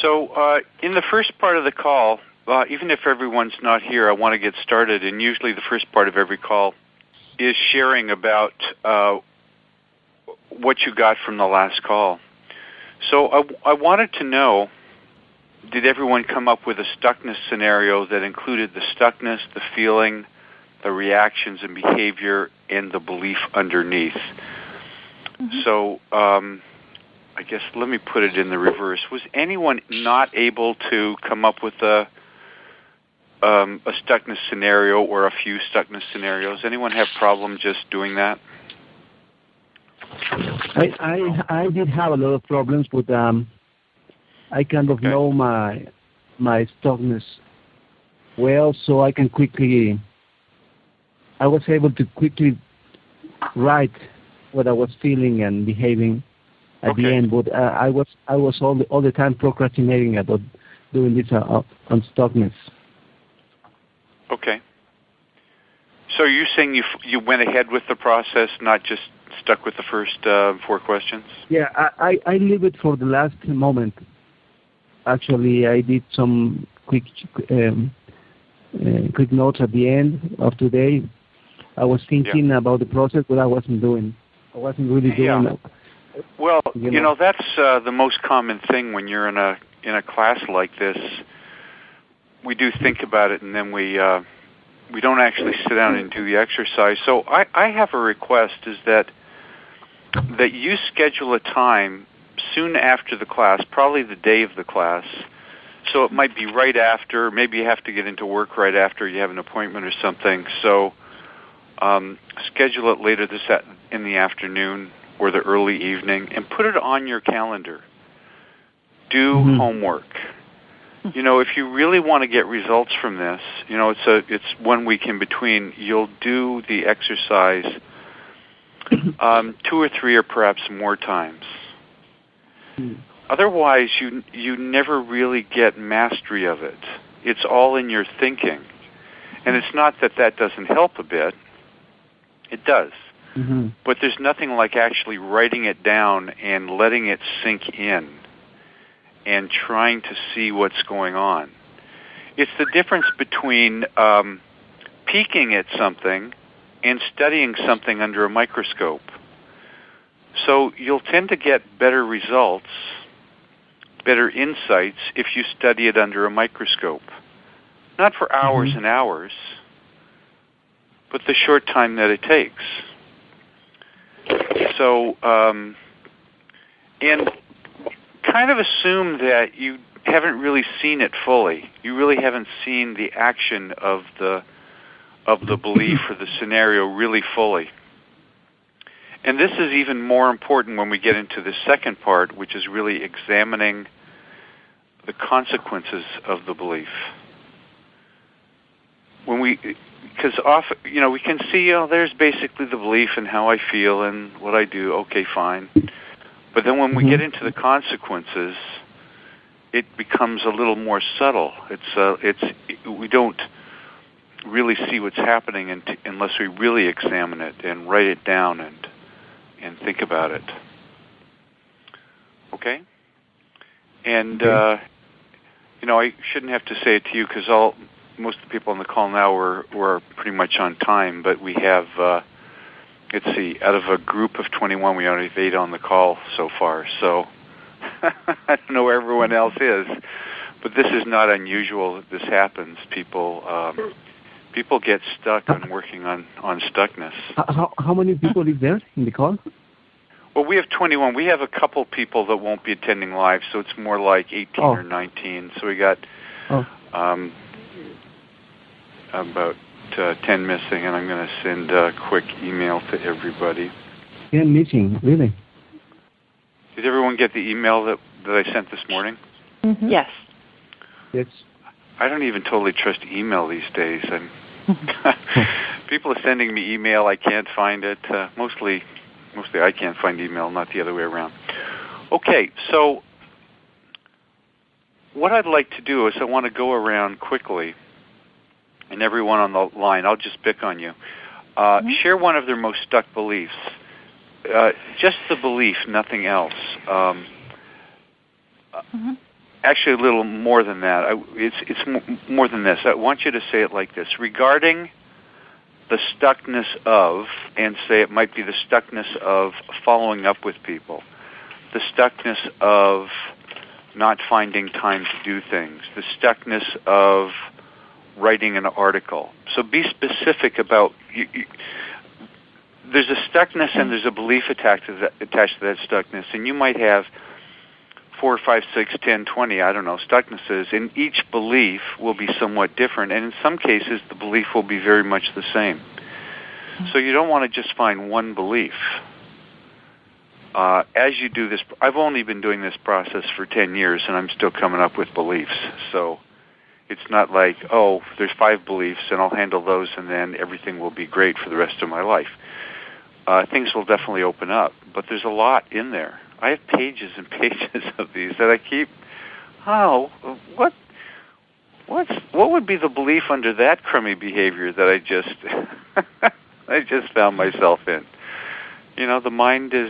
So in the first part of the call, even if everyone's not here, I want to get started. And usually the first part of every call is sharing about what you got from the last call. So I wanted to know, did everyone come up with a stuckness scenario that included the stuckness, the feeling, the reactions and behavior, and the belief underneath? Mm-hmm. So I guess let me put it in the reverse. Was anyone not able to come up with a stuckness scenario or a few stuckness scenarios? Anyone have problem just doing that? I did have a lot of problems, but I kind of know my stuckness well, so I was able to quickly write what I was feeling and behaving at the end. But I was all the time procrastinating about doing this on stuckness. Okay. So you're saying you went ahead with the process, not just stuck with the first 4 questions? Yeah, I leave it for the last moment. Actually, I did some quick notes at the end of today. I was thinking about the process, but I wasn't really doing it. Well, you know that's the most common thing when you're in a class like this. We do think about it, and then we don't actually sit down and do the exercise. So I have a request: is that you schedule a time soon after the class, probably the day of the class. So it might be right after. Maybe you have to get into work right after you have an appointment or something. So schedule it later in the afternoon or the early evening, and put it on your calendar. Do homework. You know, if you really want to get results from this, you know, it's 1 week in between. You'll do the exercise 2 or 3 or perhaps more times. Otherwise, you never really get mastery of it. It's all in your thinking, and it's not that doesn't help a bit. It does. Mm-hmm. But there's nothing like actually writing it down and letting it sink in and trying to see what's going on. It's the difference between peeking at something and studying something under a microscope. So you'll tend to get better results, better insights if you study it under a microscope. Not for hours and hours, but the short time that it takes. So, and kind of assume that you haven't really seen it fully. You really haven't seen the action of the belief or the scenario really fully. And this is even more important when we get into the second part, which is really examining the consequences of the belief. Because often, you know, we can see, there's basically the belief and how I feel and what I do. Okay, fine. But then when we get into the consequences, it becomes a little more subtle. We don't really see what's happening unless we really examine it and write it down and think about it. Okay? And, you know, I shouldn't have to say it to you because most of the people on the call now were pretty much on time, but we have, let's see, out of a group of 21, we only have 8 on the call so far. So I don't know where everyone else is, but this is not unusual that this happens. People get stuck on working on stuckness. How many people is there in the call? Well, we have 21. We have a couple people that won't be attending live, so it's more like 18 or 19. So we got about 10 missing, and I'm going to send a quick email to everybody. 10 missing, really? Did everyone get the email that I sent this morning? Mm-hmm. Yes. Yes. I don't even totally trust email these days. People are sending me email. I can't find it. Mostly I can't find email, not the other way around. Okay, so what I'd like to do is I want to go around quickly, and everyone on the line, I'll just pick on you, share one of their most stuck beliefs. Just the belief, nothing else. actually a little more than that. It's more than this. I want you to say it like this: regarding the stuckness of, and say it might be the stuckness of following up with people, the stuckness of not finding time to do things, the stuckness of writing an article. So be specific about. There's a stuckness and there's a belief attached to that stuckness, and you might have 4, 5, 6, 10, 20, I don't know, stucknesses, and each belief will be somewhat different, and in some cases the belief will be very much the same. So you don't want to just find one belief. As you do this, I've only been doing this process for 10 years, and I'm still coming up with beliefs. So it's not like, oh, there's 5 beliefs, and I'll handle those, and then everything will be great for the rest of my life. Things will definitely open up, but there's a lot in there. I have pages and pages of these that I keep. Oh, what would be the belief under that crummy behavior that I just found myself in? You know, the mind is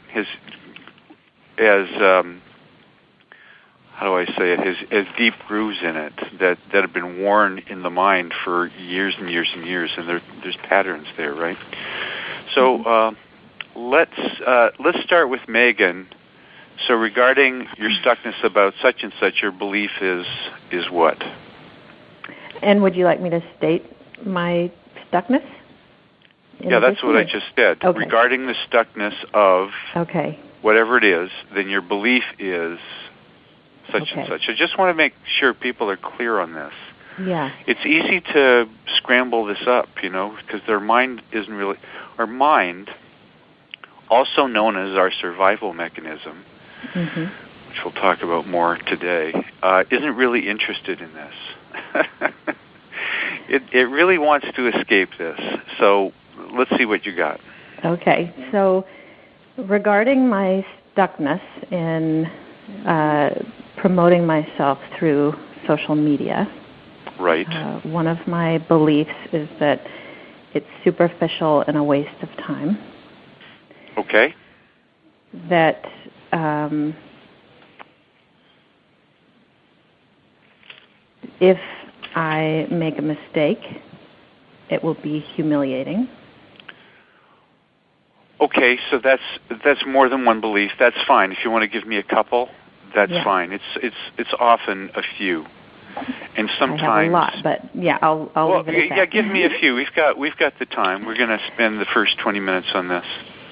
how do I say it? Has deep grooves in it that have been worn in the mind for years and years and years, and there's patterns there, right? So let's start with Megan. So regarding your stuckness about such and such, your belief is what? And would you like me to state my stuckness? Yeah, that's what I just said. Okay. Regarding the stuckness of okay. whatever it is, then your belief is such and such. I just want to make sure people are clear on this. Yeah. It's easy to scramble this up, because their mind isn't really... Our mind, also known as our survival mechanism, which we'll talk about more today, isn't really interested in this. It really wants to escape this. So let's see what you got. Okay. So regarding my stuckness in promoting myself through social media, right. One of my beliefs is that it's superficial and a waste of time. Okay. That if I make a mistake, it will be humiliating. Okay, so that's more than one belief. That's fine. If you want to give me a couple, that's fine. It's often a few. And sometimes I have a lot, but I'll leave it at that. Yeah, give me a few. We've got the time. We're going to spend the first 20 minutes on this.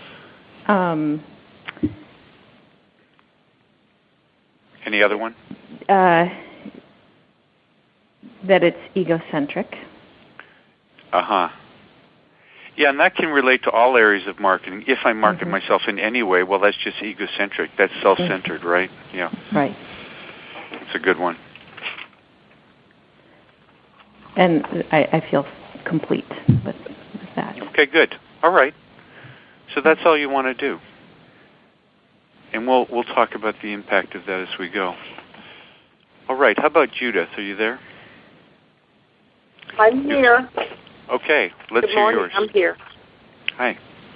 Any other one? That it's egocentric. Yeah, and that can relate to all areas of marketing. If I market myself in any way, well, that's just egocentric. That's self-centered, right? Yeah. Right. It's a good one. And I feel complete with that. Okay, good. All right. So that's all you want to do. And we'll talk about the impact of that as we go. All right. How about Judith? Are you there? I'm here. Okay. Let's hear yours. I'm here. Hi.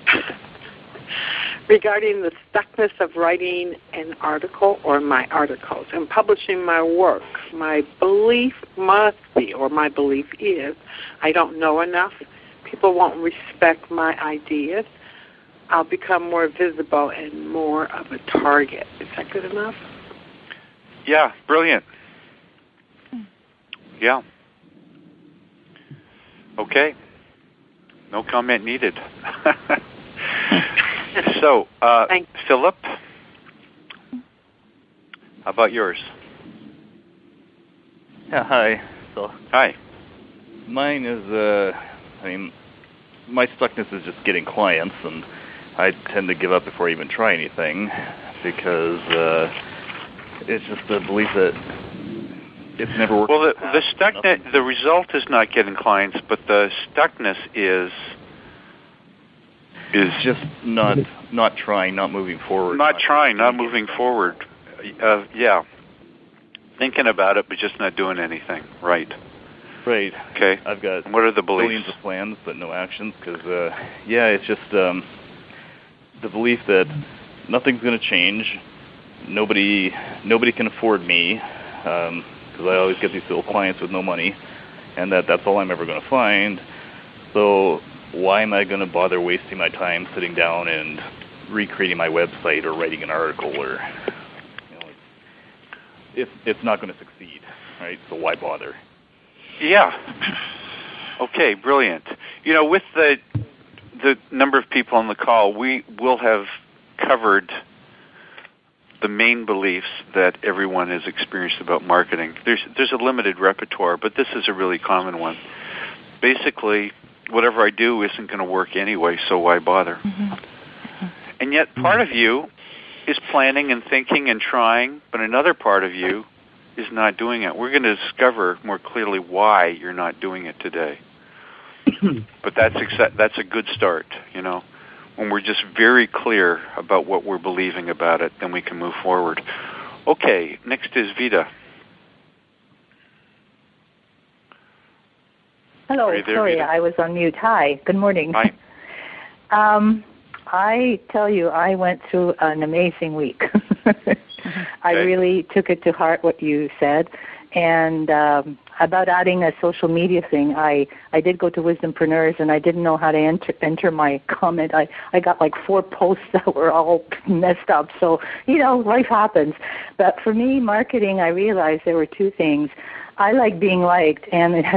Regarding the stuckness of writing an article or my articles and publishing my work, my belief must be, or my belief is, I don't know enough. People won't respect my ideas. I'll become more visible and more of a target. Is that good enough? Yeah, brilliant. Yeah. Okay. No comment needed. So, Philip, how about yours? Yeah, hi. So, hi. Mine is, my stuckness is just getting clients, and I tend to give up before I even try anything because it's just the belief that it's never worked. Well, the stuckness, the result is not getting clients, but the stuckness is just not trying, not moving forward. Not moving forward. Yeah. Thinking about it, but just not doing anything. Right. Right. Okay. I've got what are the beliefs? Billions of plans, but no actions. Because it's just the belief that nothing's going to change. Nobody can afford me. because I always get these little clients with no money, and that's all I'm ever going to find. So why am I going to bother wasting my time sitting down and recreating my website or writing an article, or it's not going to succeed, right? So why bother? Yeah. Okay, brilliant. With the number of people on the call, we will have covered the main beliefs that everyone has experienced about marketing. There's a limited repertoire, but this is a really common one. Basically, whatever I do isn't going to work anyway, so why bother? Mm-hmm. And yet part of you is planning and thinking and trying, but another part of you is not doing it. We're going to discover more clearly why you're not doing it today. But that's a good start, When we're just very clear about what we're believing about it, then we can move forward. Okay, next is Vida. Hello, sorry, Vida? I was on mute. Hi, good morning. Hi. I tell you, I went through an amazing week. I really took it to heart what you said. And about adding a social media thing, I did go to Wisdompreneurs, and I didn't know how to enter my comment. I got like 4 posts that were all messed up. So, life happens. But for me, marketing, I realized there were 2 things. I like being liked, and it has,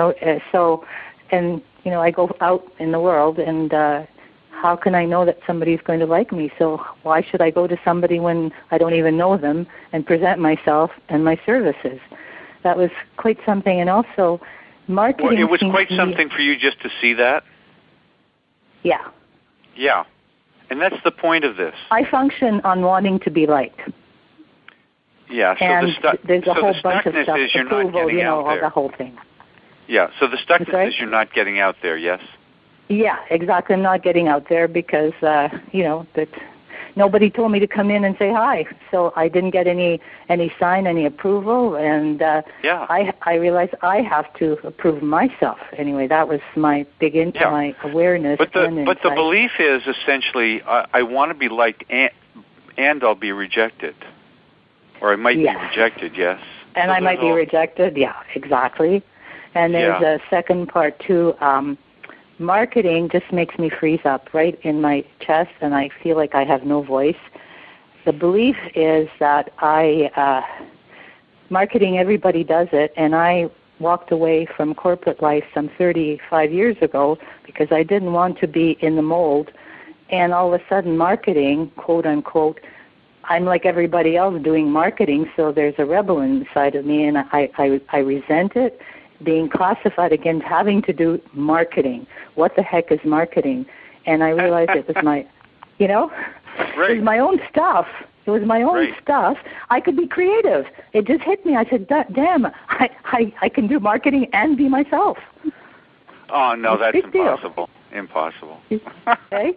I go out in the world, and how can I know that somebody's going to like me? So why should I go to somebody when I don't even know them and present myself and my services? That was quite something. And also, marketing... Well, it was quite something for you just to see that? Yeah. Yeah. And that's the point of this. I function on wanting to be liked. Yeah, so and there's a whole bunch of stuff, is you're not getting out there. The whole thing. Yeah, so the stuckness is you're not getting out there, yes? Yeah, exactly. I'm not getting out there because, that nobody told me to come in and say hi. So I didn't get any sign, any approval, and I realized I have to approve myself. Anyway, that was my big my awareness. But the belief is essentially I want to be liked and I'll be rejected. Or I might be rejected, yes. And so I might be rejected, yeah, exactly. And there's a second part, too. Marketing just makes me freeze up right in my chest, and I feel like I have no voice. The belief is that marketing, everybody does it, and I walked away from corporate life some 35 years ago because I didn't want to be in the mold. And all of a sudden, marketing, quote unquote, I'm like everybody else doing marketing, so there's a rebel inside of me, and I resent it, being classified against having to do marketing. What the heck is marketing? And I realized it was my, it was my own stuff. It was my own stuff. I could be creative. It just hit me. I said, damn, I can do marketing and be myself. Oh, no, that's impossible. Deal. Impossible. Okay?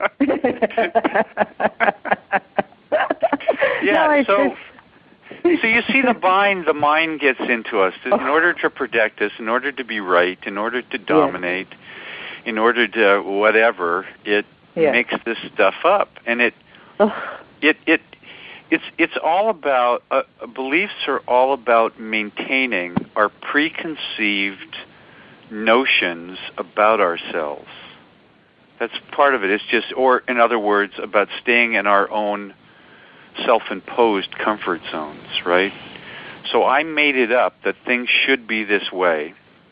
Yeah, so you see the mind gets into us. In order to protect us, in order to be right, in order to dominate, in order to whatever, it makes this stuff up. And it's all about, beliefs are all about maintaining our preconceived notions about ourselves. That's part of it. It's just, or in other words, about staying in our own self-imposed comfort zones, right? So I made it up that things should be this way.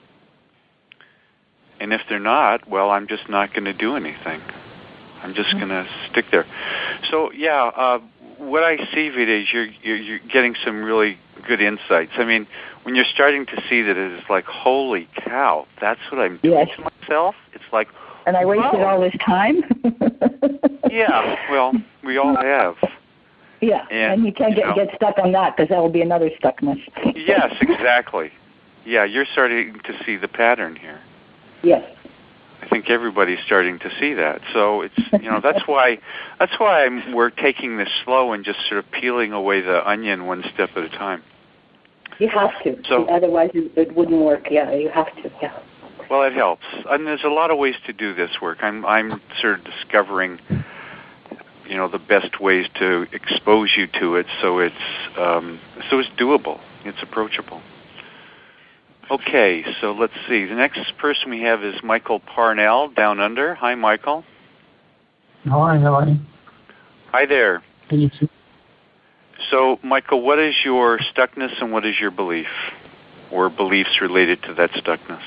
And if they're not, well, I'm just not going to do anything. I'm just going to stick there. So, what I see, Vida, is you're getting some really good insights. I mean, when you're starting to see that it's like, holy cow, that's what I'm doing to myself. It's like, and I wasted all this time. Yeah, well, we all have. Yeah, and you can't get stuck on that because that will be another stuckness. Yes, exactly. Yeah, you're starting to see the pattern here. Yes. I think everybody's starting to see that. So it's that's why we're taking this slow and just sort of peeling away the onion one step at a time. You have to. So, otherwise it wouldn't work. Yeah, you have to. Yeah. Well, it helps. And there's a lot of ways to do this work. I'm sort of discovering the best ways to expose you to it, so it's doable, it's approachable. Okay, so let's see. The next person we have is Michael Parnell, Down Under. Hi, Michael. Hi, how are you? Hi there. Can you see? So, Michael, what is your stuckness and what is your belief, or beliefs related to that stuckness?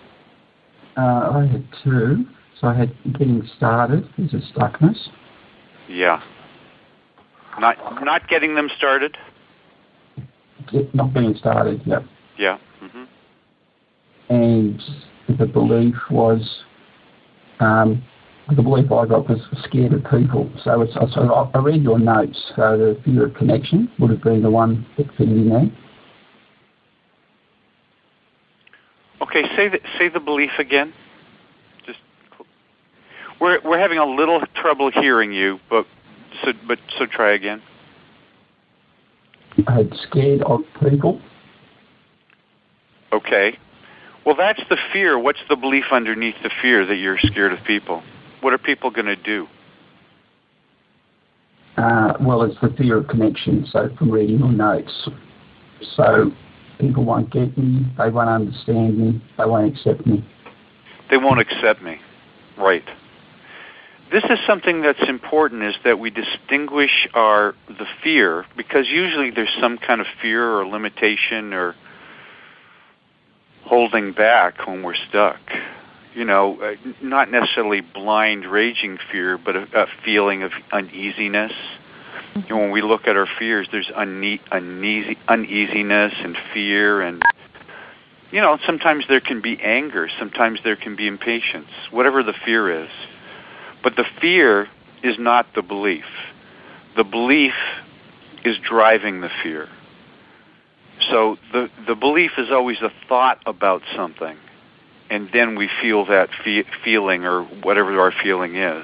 I had two. So I had getting started is a stuckness. Yeah. Not getting them started? Not getting started, yep. Yeah. Mm-hmm. And the belief was, the belief I got was scared of people. So I read your notes. So the fear of connection would have been the one that fitted in there. Okay, say the belief again. We're having a little trouble hearing you, but try again. I had scared of people. Okay. Well, that's the fear. What's the belief underneath the fear that you're scared of people? What are people going to do? Well, it's the fear of connection. So from reading your notes, so people won't get me, they won't understand me, they won't accept me. They won't accept me. Right. This is something that's important, is that we distinguish the fear, because usually there's some kind of fear or limitation or holding back when we're stuck. Not necessarily blind, raging fear, but a feeling of uneasiness. When we look at our fears, there's uneasiness and fear, and sometimes there can be anger, sometimes there can be impatience, whatever the fear is. But the fear is not the belief. The belief is driving the fear. So the belief is always a thought about something, and then we feel that feeling, or whatever our feeling is.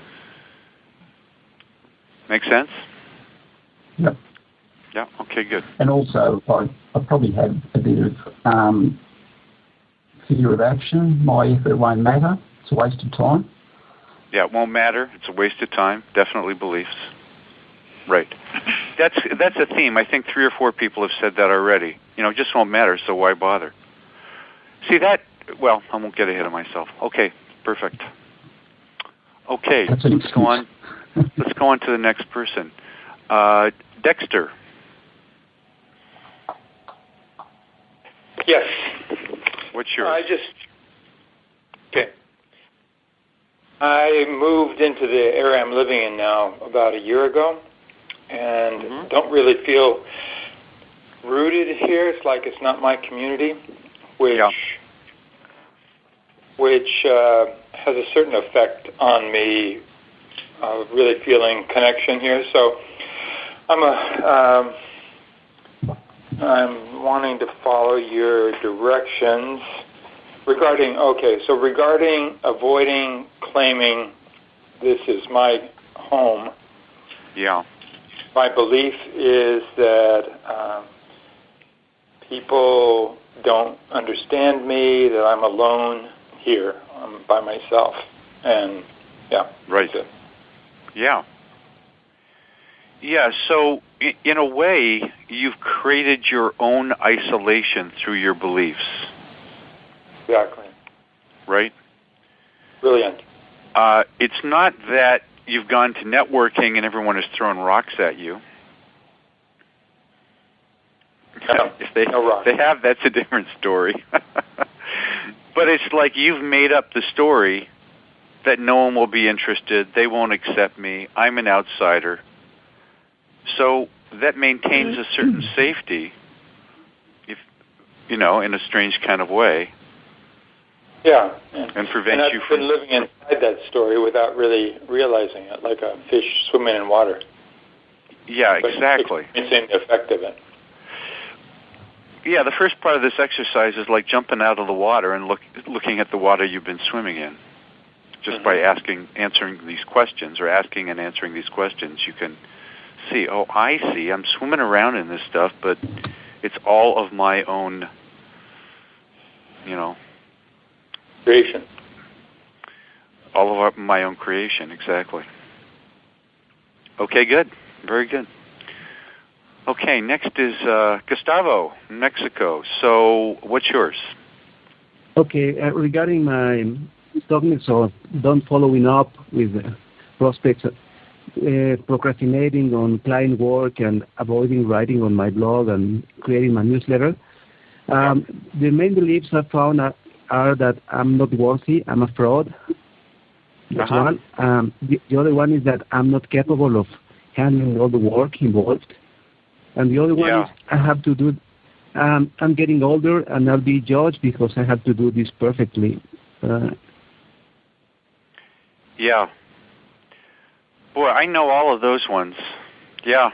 Make sense? Yep. Yeah, okay, good. And also, I probably had a bit of fear of action. My effort won't matter. It's a waste of time. Yeah, it won't matter. It's a waste of time. Definitely beliefs. Right. That's a theme. I think 3 or 4 people have said that already. It just won't matter, so why bother? See that? Well, I won't get ahead of myself. Okay, perfect. Okay, let's go on. Let's go on to the next person. Dexter. Yes. What's yours? Okay. I moved into the area I'm living in now about a year ago, and don't really feel rooted here. It's like it's not my community, which has a certain effect on me, really feeling connection here. So I'm wanting to follow your directions regarding avoiding claiming this is my home. Yeah. My belief is that people don't understand me, that I'm alone here. I'm by myself. And, yeah. Right. That's it. Yeah. Yeah, so in a way, you've created your own isolation through your beliefs. Exactly. Right? Brilliant. It's not that you've gone to networking and everyone is throwing rocks at you. No, if they have, that's a different story. But it's like you've made up the story that no one will be interested, they won't accept me, I'm an outsider. So that maintains a certain safety, if in a strange kind of way. Yeah. And prevents you from... I've been living inside that story without really realizing it, like a fish swimming in water. Yeah, exactly. It's in the effect of it. Yeah, the first part of this exercise is like jumping out of the water and looking at the water you've been swimming in. Just by answering these questions, or asking and answering these questions, you can see, oh, I see, I'm swimming around in this stuff, but it's all of my own, creation. All of my own creation, exactly. Okay, good. Very good. Okay, next is Gustavo, Mexico. So what's yours? Okay, regarding my stubbornness or don't following up with prospects, procrastinating on client work and avoiding writing on my blog and creating my newsletter, the main beliefs I found are that I'm not worthy, I'm a fraud. That's one. The other one is that I'm not capable of handling all the work involved. And the other one is I have to do, I'm getting older and I'll be judged because I have to do this perfectly. Yeah. Boy, I know all of those ones. Yeah.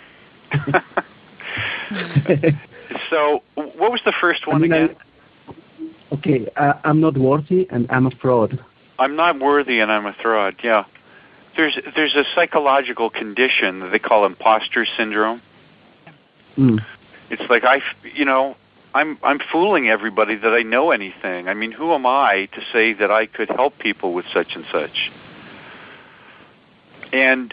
So, what was the first one again? Okay, I'm not worthy and I'm a fraud. I'm not worthy and I'm a fraud, yeah. There's a psychological condition that they call imposter syndrome. It's like I'm fooling everybody that I know anything. I mean, who am I to say that I could help people with such and such? And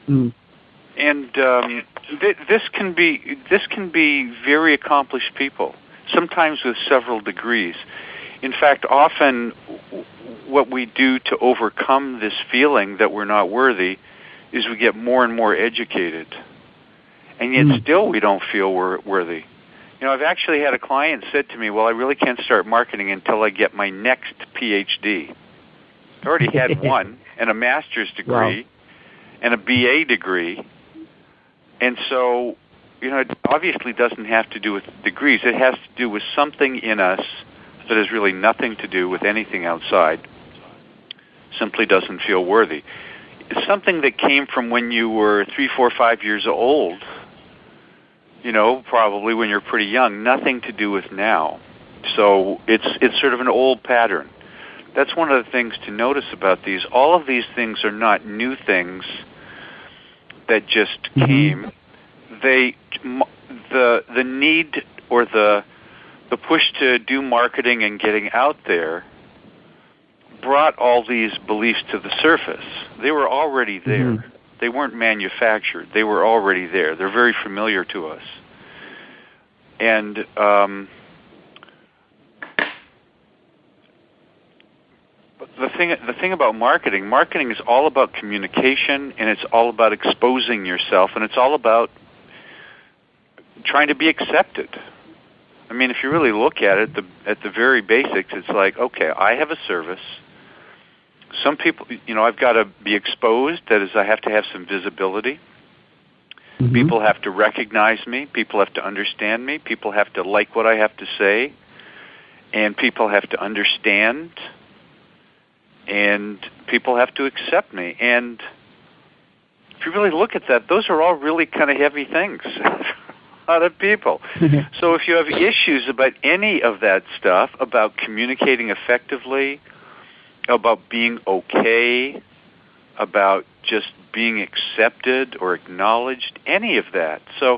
this can be very accomplished people, sometimes with several degrees. In fact, often what we do to overcome this feeling that we're not worthy is we get more and more educated. And yet still we don't feel worthy. You know, I've actually had a client said to me, well, I really can't start marketing until I get my next PhD. I already had one, and a master's degree, and a BA degree. And so, you know, it obviously doesn't have to do with degrees. It has to do with something in us that has really nothing to do with anything outside, simply doesn't feel worthy. It's something that came from when you were 3, 4, 5 years old, you know, probably when you're pretty young, nothing to do with now. So it's sort of an old pattern. That's one of the things to notice about these. All of these things are not new things that just came. The need or the push to do marketing and getting out there brought all these beliefs to the surface. They were already there. They weren't manufactured. They were already there. They're very familiar to us. And the thing about marketing is all about communication, and it's all about exposing yourself, and it's all about trying to be accepted. I mean, if you really look at it, at the very basics, it's like, okay, I have a service. Some people, you know, I've got to be exposed. That is, I have to have some visibility. People have to recognize me. People have to understand me. People have to like what I have to say. And people have to understand. And people have to accept me. And if you really look at that, those are all really kind of heavy things. A lot of people. So if you have issues about any of that stuff, about communicating effectively, about being okay, about just being accepted or acknowledged, any of that. So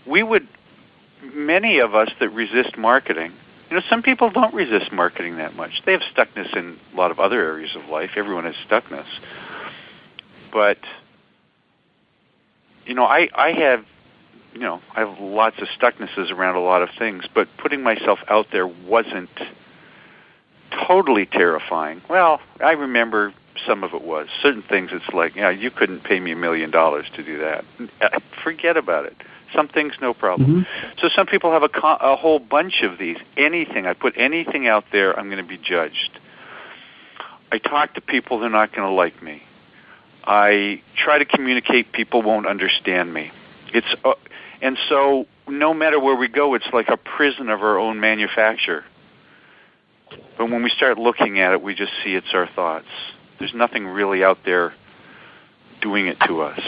many of us that resist marketing, you know, some people don't resist marketing that much. They have stuckness in a lot of other areas of life. Everyone has stuckness. But, you know, I have lots of stucknesses around a lot of things, but putting myself out there wasn't totally terrifying. Well, I remember some of it was. Certain things, it's like, you couldn't pay me $1 million to do that. Forget about it. Some things, no problem. So some people have a whole bunch of these. Anything, I put anything out there, I'm going to be judged. I talk to people, they're not going to like me. I try to communicate, people won't understand me. And so no matter where we go, it's like a prison of our own manufacture. But when we start looking at it, we just see it's our thoughts. There's nothing really out there doing it to us.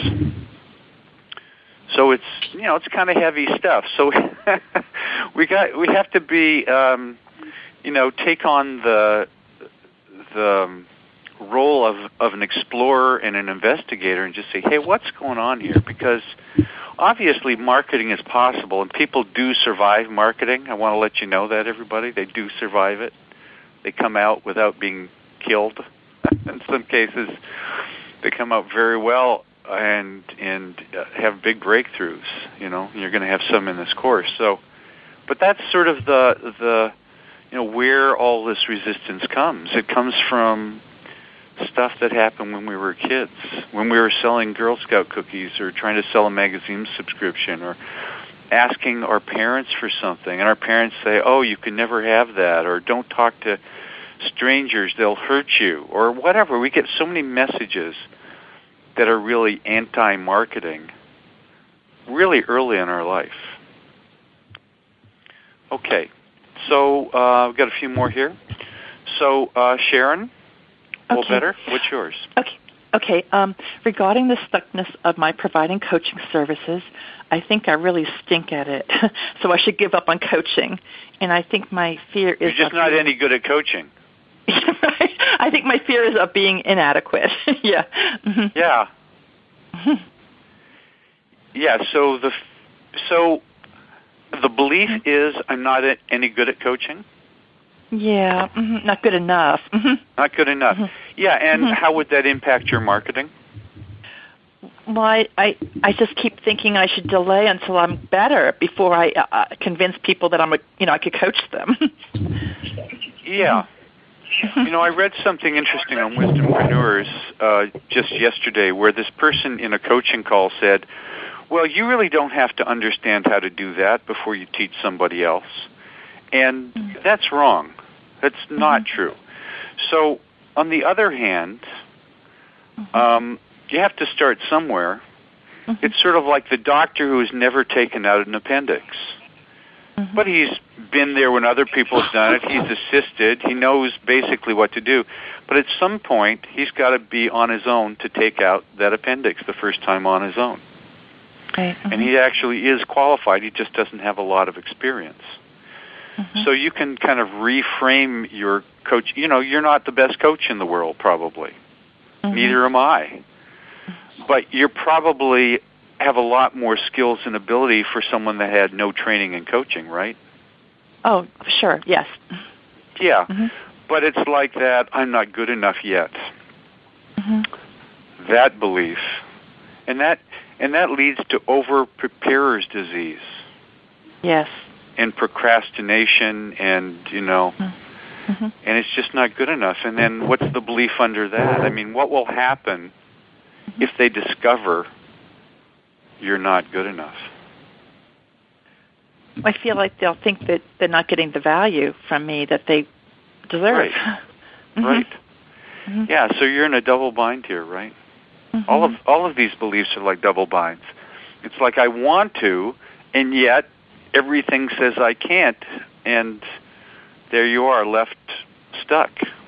So it's kind of heavy stuff. So we have to be take on the role of an explorer and an investigator and just say, hey, what's going on here? Because obviously marketing is possible, and people do survive marketing. I want to let you know that, everybody. They do survive it. They come out without being killed. In some cases, they come out very well. and have big breakthroughs. You're going to have some in this course. So, but that's sort of the where all this resistance comes. It comes from stuff that happened when we were kids, when we were selling Girl Scout cookies or trying to sell a magazine subscription or asking our parents for something, and our parents say, "Oh, you can never have that," or "Don't talk to strangers, they'll hurt you," or whatever. We get so many messages that are really anti-marketing really early in our life. Okay, so we've got a few more here. So, Sharon, a little better. What's yours? Okay. Regarding the stuckness of my providing coaching services, I think I really stink at it, so I should give up on coaching. And I think my fear is... You're just not any good at coaching. I think my fear is of being inadequate. Yeah. Mm-hmm. Yeah. Mm-hmm. Yeah, so the belief is I'm not any good at coaching? Yeah, mm-hmm. Not good enough. Mm-hmm. Not good enough. Mm-hmm. Yeah, and how would that impact your marketing? Well, I just keep thinking I should delay until I'm better before I convince people that I could coach them. Yeah. I read something interesting on Wisdompreneurs just yesterday where this person in a coaching call said, well, you really don't have to understand how to do that before you teach somebody else. And that's wrong. That's not true. So, on the other hand, you have to start somewhere. It's sort of like the doctor who has never taken out an appendix. But he's been there when other people have done it. He's assisted. He knows basically what to do. But at some point, he's got to be on his own to take out that appendix the first time on his own. Right. And he actually is qualified. He just doesn't have a lot of experience. So you can kind of reframe your coach. You're not the best coach in the world, probably. Neither am I. But you probably have a lot more skills and ability for someone that had no training in coaching, right? Oh, sure, yes. Yeah, but it's like that, I'm not good enough yet. That belief. And that leads to over-preparer's disease. Yes. And procrastination and, and it's just not good enough. And then what's the belief under that? I mean, what will happen if they discover you're not good enough? I feel like they'll think that they're not getting the value from me that they deserve. Right. Yeah, so you're in a double bind here, right? All of these beliefs are like double binds. It's like I want to, and yet everything says I can't, and there you are, left stuck.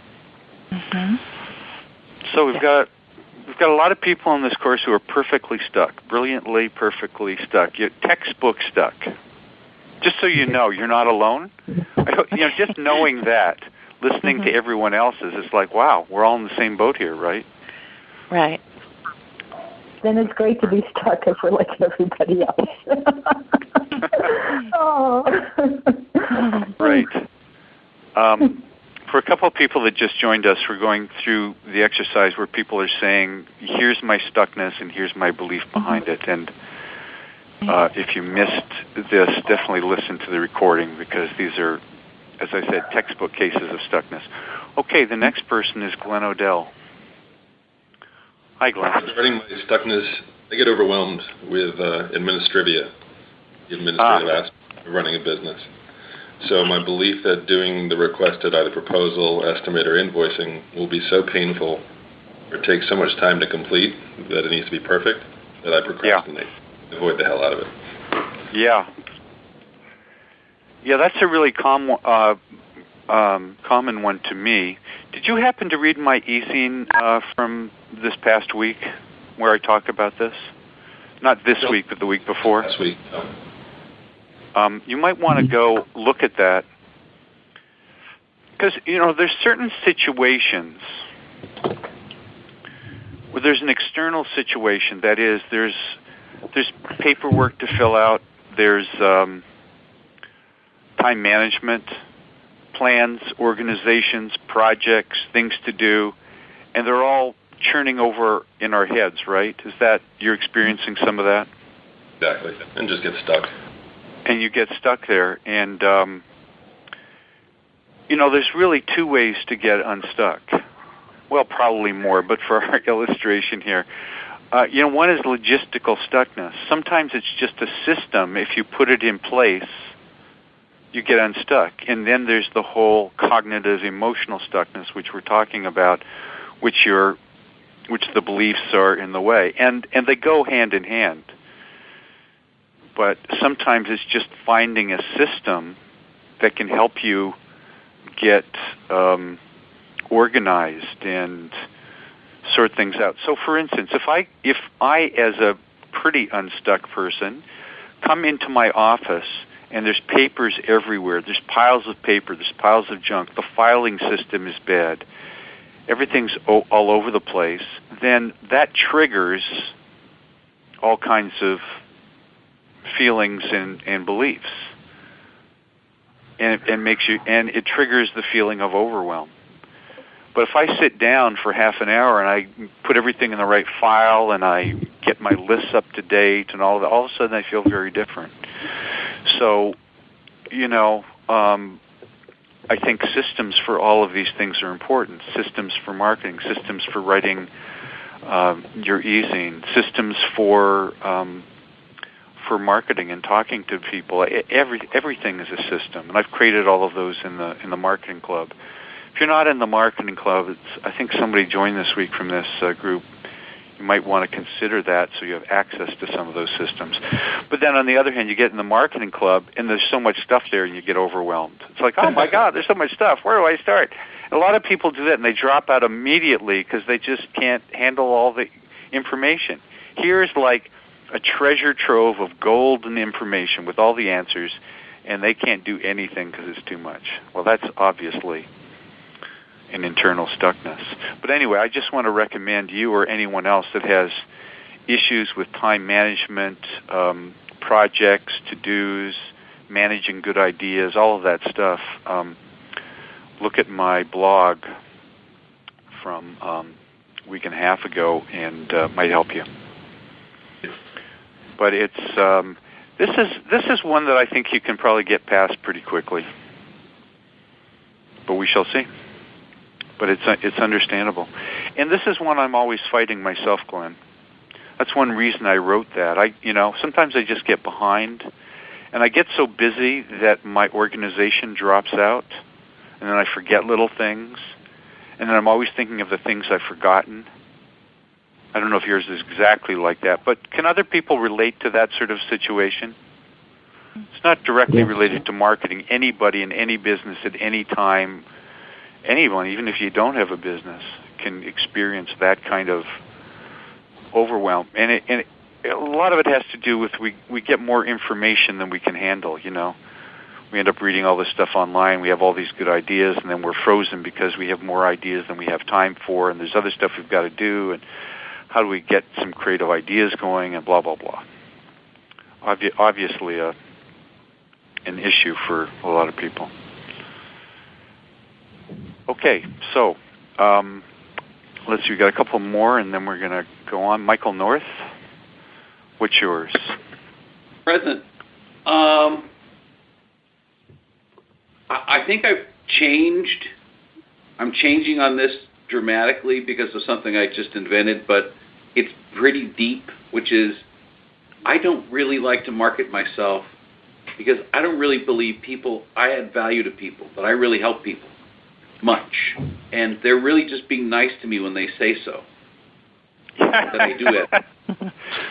So we've got a lot of people in this course who are perfectly stuck, brilliantly, perfectly stuck. You're textbook stuck. Just so you know, you're not alone. Just knowing that, listening to everyone else's, it's like, wow, we're all in the same boat here, right? Right. Then it's great to be stuck if we're like everybody else. Right. For a couple of people that just joined us, we're going through the exercise where people are saying, here's my stuckness and here's my belief behind it. And if you missed this, definitely listen to the recording because these are, as I said, textbook cases of stuckness. Okay, the next person is Glenn Odell. Hi, Glenn. Regarding my stuckness, I get overwhelmed with administrivia, the administrative aspect of running a business. So my belief that doing the requested either proposal, estimate, or invoicing will be so painful or take so much time to complete that it needs to be perfect that I procrastinate. Avoid the hell out of it. Yeah. Yeah, that's a really common one to me. Did you happen to read my e-zine from this past week where I talk about this? Not this week, but the week before? Last week, you might want to go look at that. Because, there's certain situations where there's an external situation. That is, there's paperwork to fill out. There's time management, plans, organizations, projects, things to do. And they're all churning over in our heads, right? Is that you're experiencing some of that? Exactly, and just get stuck. And you get stuck there, and there's really two ways to get unstuck. Well, probably more, but for our illustration here, one is logistical stuckness. Sometimes it's just a system. If you put it in place, you get unstuck. And then there's the whole cognitive emotional stuckness, which we're talking about, which the beliefs are in the way. And they go hand in hand. But sometimes it's just finding a system that can help you get organized and sort things out. So, for instance, if I, as a pretty unstuck person, come into my office and there's papers everywhere, there's piles of paper, there's piles of junk, the filing system is bad, everything's all over the place, then that triggers all kinds of feelings and beliefs, and it triggers the feeling of overwhelm. But if I sit down for half an hour and I put everything in the right file and I get my lists up to date and all of that, all of a sudden I feel very different. So, I think systems for all of these things are important. Systems for marketing, systems for writing your e-zine, systems for marketing and talking to people. Everything is a system, and I've created all of those in the marketing club. If you're not in the marketing club, I think somebody joined this week from this group. You might want to consider that so you have access to some of those systems. But then on the other hand, you get in the marketing club, and there's so much stuff there, and you get overwhelmed. It's like, oh my God, there's so much stuff. Where do I start? And a lot of people do that, and they drop out immediately because they just can't handle all the information. Here's like a treasure trove of gold and information with all the answers, and they can't do anything because it's too much. Well, that's obviously an internal stuckness. But anyway, I just want to recommend you or anyone else that has issues with time management, projects, to-dos, managing good ideas, all of that stuff. Look at my blog from a week and a half ago, and might help you. But it's this is one that I think you can probably get past pretty quickly. But we shall see. But it's understandable. And this is one I'm always fighting myself, Glenn. That's one reason I wrote that. Sometimes I just get behind, and I get so busy that my organization drops out, and then I forget little things, and then I'm always thinking of the things I've forgotten. I don't know if yours is exactly like that, but can other people relate to that sort of situation? It's not directly related to marketing. Anybody in any business at any time, anyone, even if you don't have a business, can experience that kind of overwhelm. And a lot of it has to do with we get more information than we can handle, We end up reading all this stuff online. We have all these good ideas, and then we're frozen because we have more ideas than we have time for, and there's other stuff we've got to do, and how do we get some creative ideas going, and blah, blah, blah. Obviously an issue for a lot of people. Okay, so let's see, we got a couple more, and then we're going to go on. Michael North, what's yours? Present. I think I've changed. I'm changing on this dramatically because of something I just invented, but it's pretty deep, which is I don't really like to market myself because I don't really believe I add value to people, that I really help people much. And they're really just being nice to me when they say so. That I do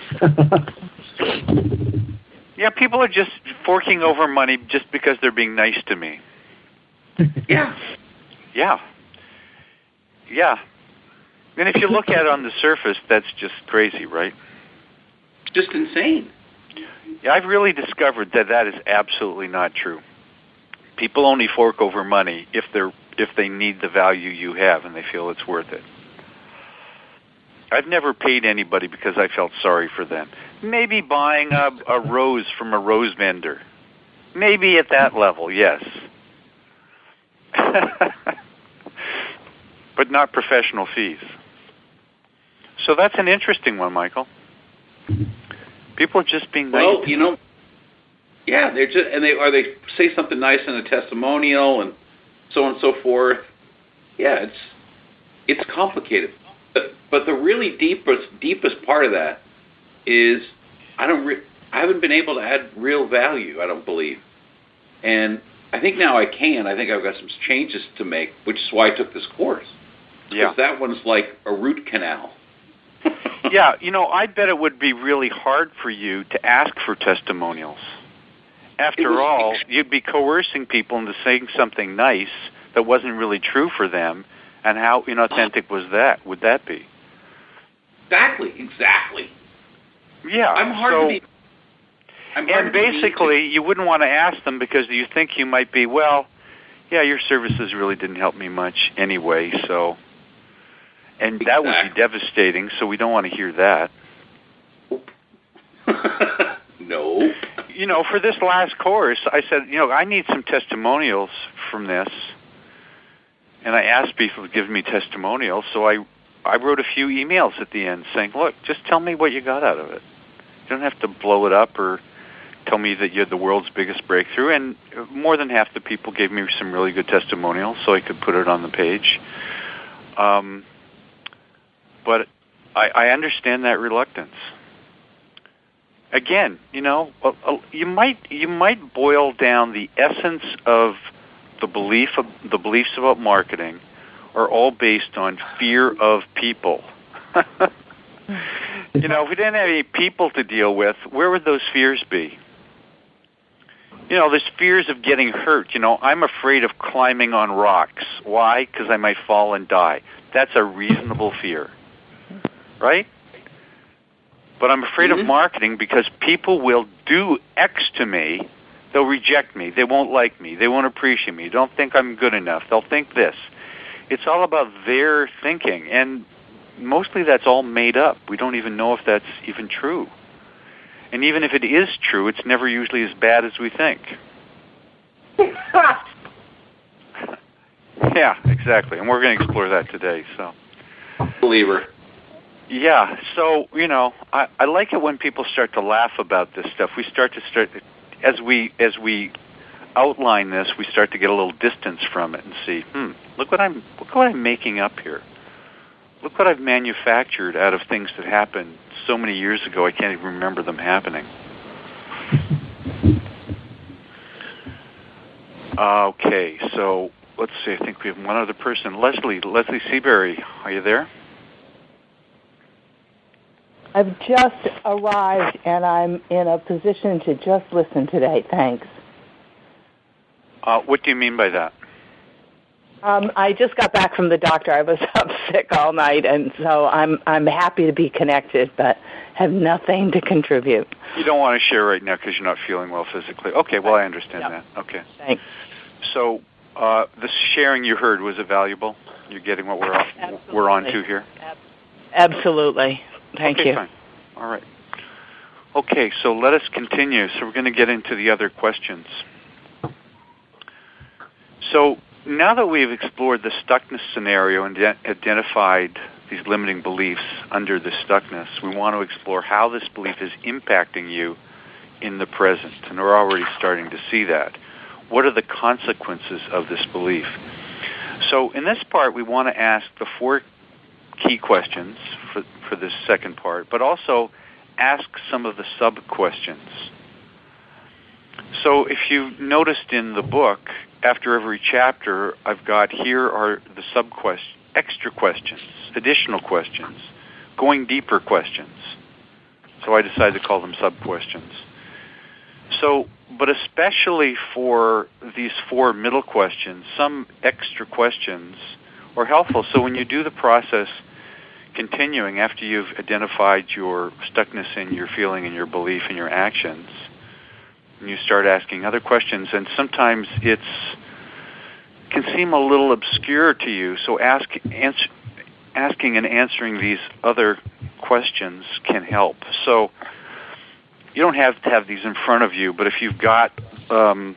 it. Yeah, people are just forking over money just because they're being nice to me. Yeah. Yeah. Yeah. And if you look at it on the surface, that's just crazy, right? Just insane. Yeah, I've really discovered that is absolutely not true. People only fork over money if they need the value you have and they feel it's worth it. I've never paid anybody because I felt sorry for them. Maybe buying a rose from a rose vendor. Maybe at that level, yes. But not professional fees. So that's an interesting one, Michael. People are just being nice. Well, yeah, they're just, and they say something nice in a testimonial and so on and so forth. Yeah, it's complicated. But the really deepest part of that is I haven't been able to add real value, I don't believe. And I think now I can. I think I've got some changes to make, which is why I took this course. Yeah. Because that one's like a root canal. Yeah, I bet it would be really hard for you to ask for testimonials. After all, you'd be coercing people into saying something nice that wasn't really true for them, and how inauthentic would that be? Exactly. Yeah. I'm hard and basically, you wouldn't want to ask them because you think you might be, well, yeah, your services really didn't help me much anyway, so... And that would be devastating, so we don't want to hear that. No. For this last course, I said, I need some testimonials from this. And I asked people to give me testimonials, so I wrote a few emails at the end saying, look, just tell me what you got out of it. You don't have to blow it up or tell me that you had the world's biggest breakthrough. And more than half the people gave me some really good testimonials, so I could put it on the page. But I understand that reluctance. Again, you might boil down the essence of the beliefs about marketing are all based on fear of people. If we didn't have any people to deal with, where would those fears be? There's fears of getting hurt. I'm afraid of climbing on rocks. Why? Because I might fall and die. That's a reasonable fear. Right? But I'm afraid of marketing because people will do X to me. They'll reject me. They won't like me. They won't appreciate me. Don't think I'm good enough. They'll think this. It's all about their thinking. And mostly that's all made up. We don't even know if that's even true. And even if it is true, it's never usually as bad as we think. Yeah, exactly. And we're going to explore that today. So, believer. Yeah, so, I like it when people start to laugh about this stuff. We start as we outline this, we start to get a little distance from it and see, look what I'm making up here. Look what I've manufactured out of things that happened so many years ago I can't even remember them happening. Okay, so let's see, I think we have one other person. Leslie Seabury, are you there? I've just arrived, and I'm in a position to just listen today. Thanks. What do you mean by that? I just got back from the doctor. I was up sick all night, and so I'm happy to be connected, but have nothing to contribute. You don't want to share right now because you're not feeling well physically. Okay, well, I understand that. Okay. Thanks. So the sharing you heard, was it valuable? You're getting what we're on to here? Absolutely. Thank you. Fine. All right. Okay, so let us continue. So we're going to get into the other questions. So now that we've explored the stuckness scenario and identified these limiting beliefs under the stuckness, we want to explore how this belief is impacting you in the present. And we're already starting to see that. What are the consequences of this belief? So in this part, we want to ask the 4 key questions for this second part, but also ask some of the sub-questions. So if you noticed in the book, after every chapter, I've got here are the extra questions, additional questions, going deeper questions. So I decided to call them sub-questions. So, but especially for these 4 middle questions, some extra questions are helpful. So when you do the process, continuing after you've identified your stuckness in your feeling and your belief and your actions, and you start asking other questions, and sometimes can seem a little obscure to you, so asking and answering these other questions can help. So you don't have to have these in front of you, but if you've got the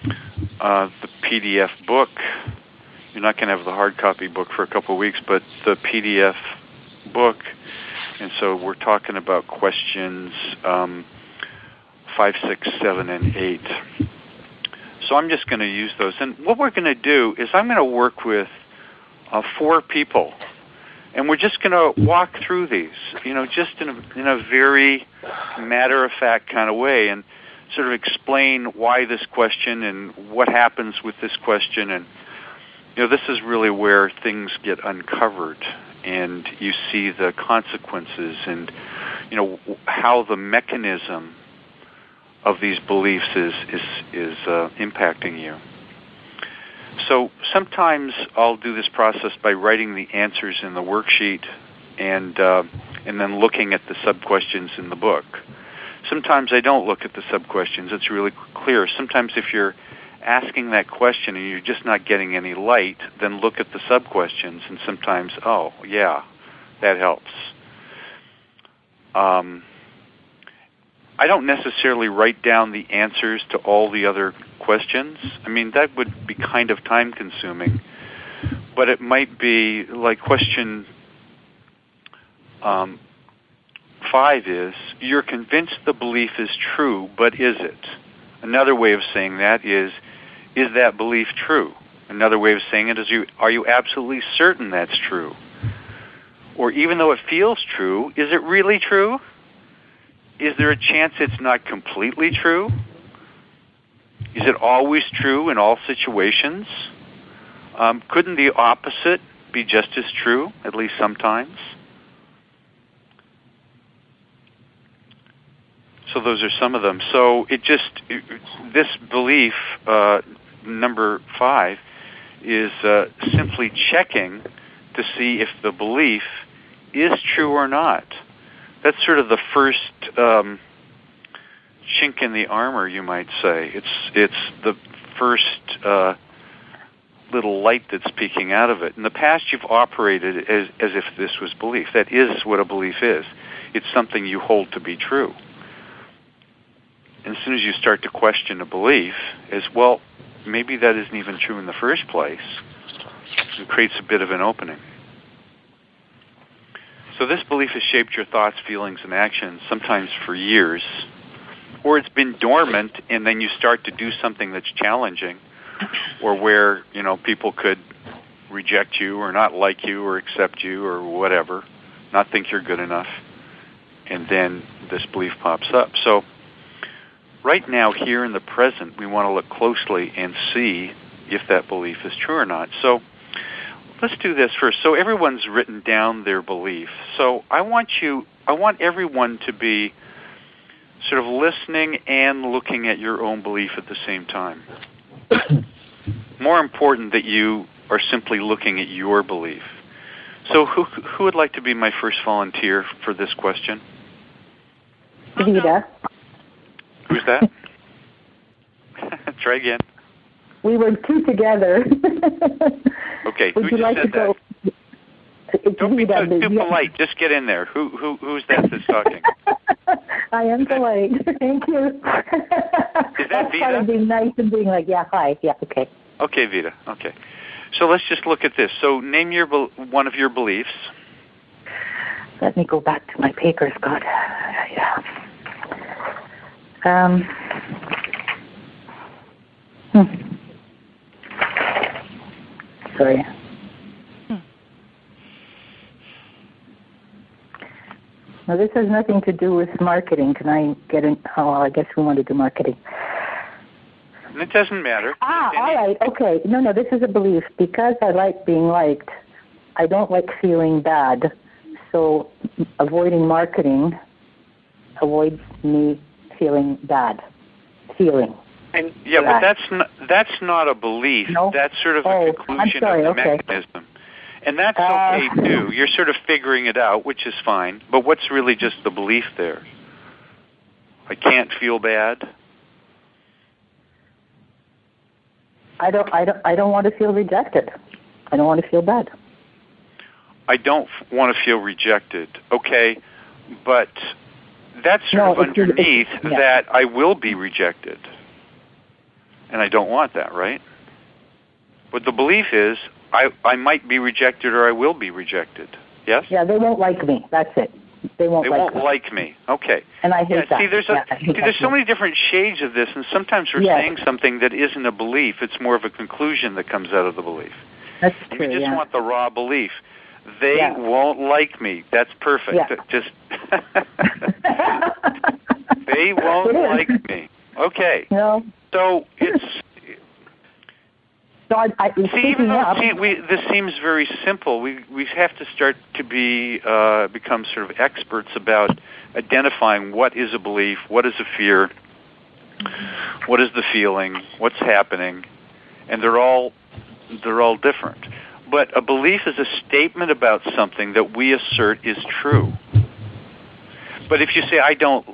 PDF book, you're not going to have the hard copy book for a couple of weeks, but the PDF book. And so we're talking about questions 5, 6, 7, and 8. So I'm just going to use those. And what we're going to do is I'm going to work with 4 people. And we're just going to walk through these, just in a very matter-of-fact kind of way, and sort of explain why this question and what happens with this question. And, this is really where things get uncovered, and you see the consequences and, how the mechanism of these beliefs is impacting you. So sometimes I'll do this process by writing the answers in the worksheet and then looking at the sub-questions in the book. Sometimes I don't look at the sub-questions. It's really clear. Sometimes if you're asking that question and you're just not getting any light, then look at the sub-questions, and sometimes, oh, yeah, that helps. I don't necessarily write down the answers to all the other questions. I mean, that would be kind of time-consuming. But it might be like question 5 is, you're convinced the belief is true, but is it? Another way of saying that is that belief true? Another way of saying it is, are you absolutely certain that's true? Or even though it feels true, is it really true? Is there a chance it's not completely true? Is it always true in all situations? Couldn't the opposite be just as true, at least sometimes? So those are some of them. So this belief, number 5, is simply checking to see if the belief is true or not. That's sort of the first chink in the armor, you might say. It's the first little light that's peeking out of it. In the past, you've operated as if this was belief. That is what a belief is. It's something you hold to be true. And as soon as you start to question a belief as, well, maybe that isn't even true in the first place, it creates a bit of an opening. So this belief has shaped your thoughts, feelings, and actions, sometimes for years, or it's been dormant, and then you start to do something that's challenging, or where, people could reject you or not like you or accept you or whatever, not think you're good enough, and then this belief pops up. So right now, here in the present, we want to look closely and see if that belief is true or not. So let's do this first. So everyone's written down their belief. So I want everyone to be sort of listening and looking at your own belief at the same time. More important that you are simply looking at your belief. So who would like to be my first volunteer for this question? Vida. Who's that? Try again. We were 2 together. Okay. Would you like to go? Don't be too polite. Just get in there. Who's that that's talking? I am polite. Thank you. Is that Vida? Part of being nice and being like, yeah, hi, yeah, okay. Okay, Vida. Okay. So let's just look at this. So name one of your beliefs. Let me go back to my papers, God. Yeah. Sorry. Now, this has nothing to do with marketing. Can I get in? Oh, well, I guess we want to do marketing. It doesn't matter. All right. Okay. No, this is a belief. Because I like being liked, I don't like feeling bad. So avoiding marketing avoids me feeling bad. And but that's not a belief. No? That's sort of a conclusion of the mechanism. And that's okay, too. You're sort of figuring it out, which is fine. But what's really just the belief there? I can't feel bad? I don't want to feel rejected. I don't want to feel bad. I don't want to feel rejected. Okay, but that's sort of underneath that I will be rejected. And I don't want that, right? But the belief is I might be rejected or I will be rejected. Yes? Yeah, they won't like me. That's it. They won't like me. Okay. And I hate that. See, there's so many different shades of this, and sometimes we're saying something that isn't a belief. It's more of a conclusion that comes out of the belief. That's true, and you just want the raw belief. They won't like me. That's perfect. Yeah. Just they won't like me. Okay. No. So it's... So even though this seems very simple, we have to start to become sort of experts about identifying what is a belief, what is a fear, what is the feeling, what's happening, and they're all different. But a belief is a statement about something that we assert is true. But if you say I don't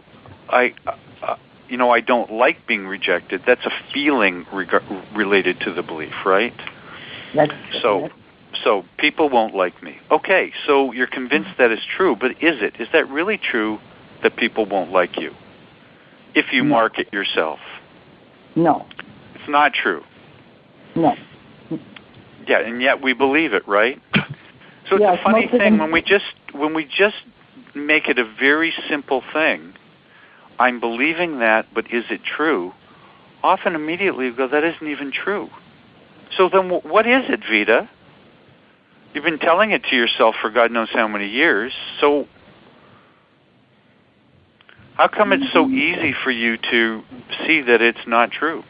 like being rejected, that's a feeling related to the belief, right? So people won't like me. Okay, so you're convinced that is true, but is it? Is that really true that people won't like you if you market yourself? No. It's not true. No. Yeah, and yet we believe it, right? So it's a funny thing when we just make it a very simple thing. I'm believing that, but is it true? Often immediately we go, that isn't even true. So then what is it, Vida? You've been telling it to yourself for God knows how many years, so how come it's so easy for you to see that it's not true?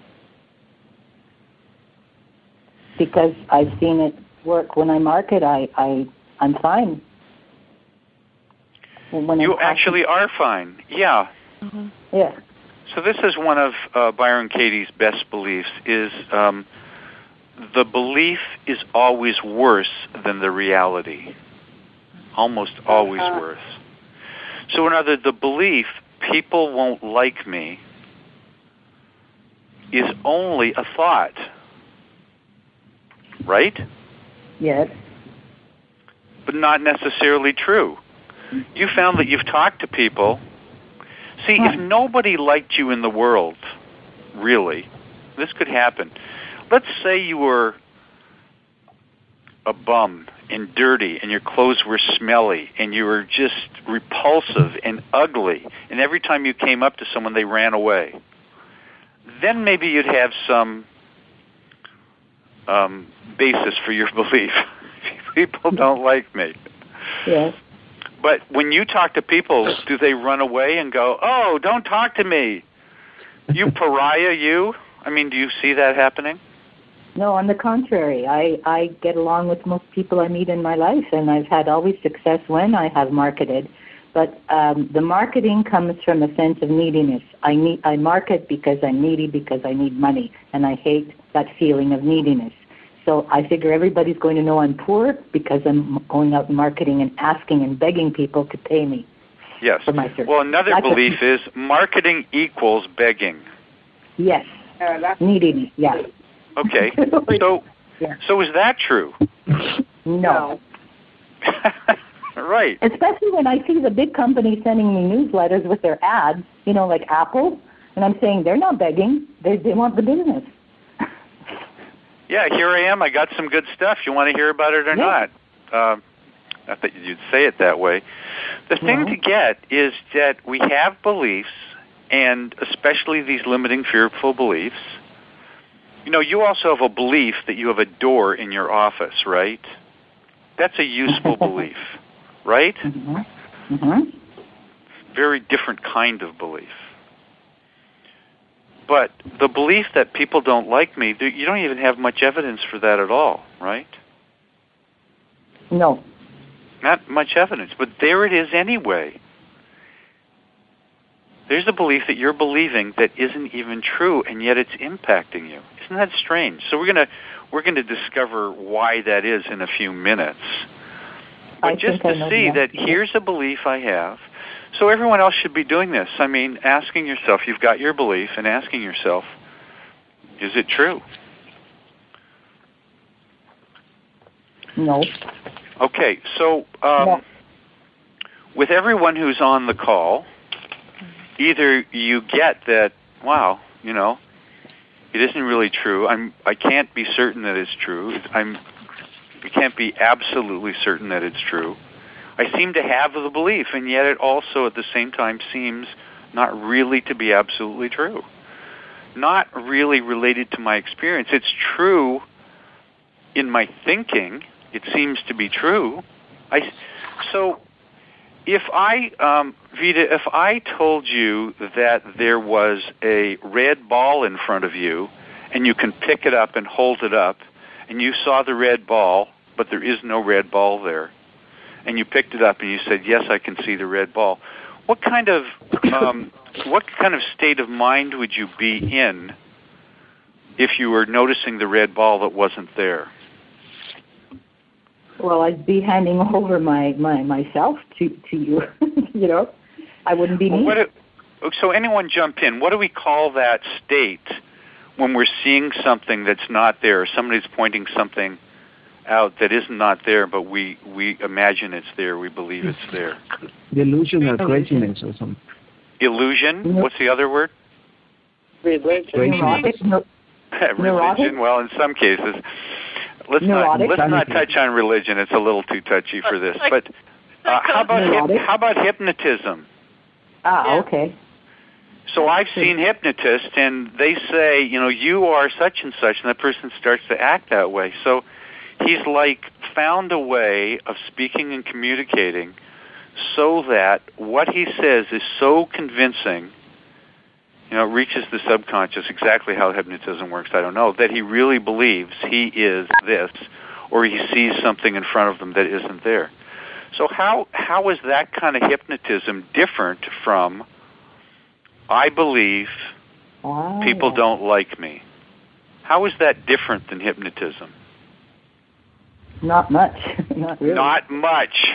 Because I've seen it work. When I market, I'm fine. You actually are fine. Yeah. Mm-hmm. Yeah. So this is one of Byron Katie's best beliefs, is the belief is always worse than the reality. Almost always worse. So in other words, the belief, people won't like me, is only a thought. Right? Yes. But not necessarily true. You found that you've talked to people. See, if nobody liked you in the world, really, this could happen. Let's say you were a bum and dirty and your clothes were smelly and you were just repulsive and ugly, and every time you came up to someone, they ran away. Then maybe you'd have some basis for your belief. People don't like me. Yes. But when you talk to people, do they run away and go, oh, don't talk to me, you pariah, you? I mean, do you see that happening? No, on the contrary. I get along with most people I meet in my life, and I've had always success when I have marketed. But the marketing comes from a sense of neediness. I market because I'm needy, because I need money, and I hate that feeling of neediness. So I figure everybody's going to know I'm poor because I'm going out and marketing and asking and begging people to pay me. Yes. For my service. Well, another belief is marketing equals begging. Yes. Neediness, yeah. Okay. So is that true? No. Right. Especially when I see the big companies sending me newsletters with their ads, like Apple, and I'm saying they're not begging. They want the business. Yeah, here I am. I got some good stuff. You want to hear about it or not? Not that you'd say it that way. The thing to get is that we have beliefs, and especially these limiting, fearful beliefs. You also have a belief that you have a door in your office, right? That's a useful belief, right? Mm-hmm. Mm-hmm. Very different kind of belief. But the belief that people don't like me, you don't even have much evidence for that at all, right? No. Not much evidence, but there it is anyway. There's a belief that you're believing that isn't even true, and yet it's impacting you. Isn't that strange? So we're gonna discover why that is in a few minutes. But just to see that here's a belief I have. So everyone else should be doing this. I mean, asking yourself, you've got your belief, and asking yourself, is it true? No. Okay, so with everyone who's on the call, either you get that, wow, it isn't really true. I can't be certain that it's true. We can't be absolutely certain that it's true. I seem to have the belief, and yet it also at the same time seems not really to be absolutely true. Not really related to my experience. It's true in my thinking. It seems to be true. So if Vida, if I told you that there was a red ball in front of you, and you can pick it up and hold it up, and you saw the red ball, but there is no red ball there, and you picked it up and you said, yes, I can see the red ball, what kind of state of mind would you be in if you were noticing the red ball that wasn't there? Well, I'd be handing over myself to you. You know, I wouldn't be me. So anyone jump in. What do we call that state when we're seeing something that's not there? Somebody's pointing something out that is not there, but we imagine it's there. We believe it's there. The illusion or craziness or something. Illusion? What's the other word? Religion. Religion. Well, in some cases. Let's not touch on religion. It's a little too touchy for this. But how about hypnotism? Okay. So I've seen hypnotists, and they say, you are such and such, and the person starts to act that way. So he's found a way of speaking and communicating so that what he says is so convincing, it reaches the subconscious. Exactly how hypnotism works, I don't know, that he really believes he is this, or he sees something in front of them that isn't there. So how is that kind of hypnotism different from, I believe people don't like me? How is that different than hypnotism? Not much. Not really. Not much.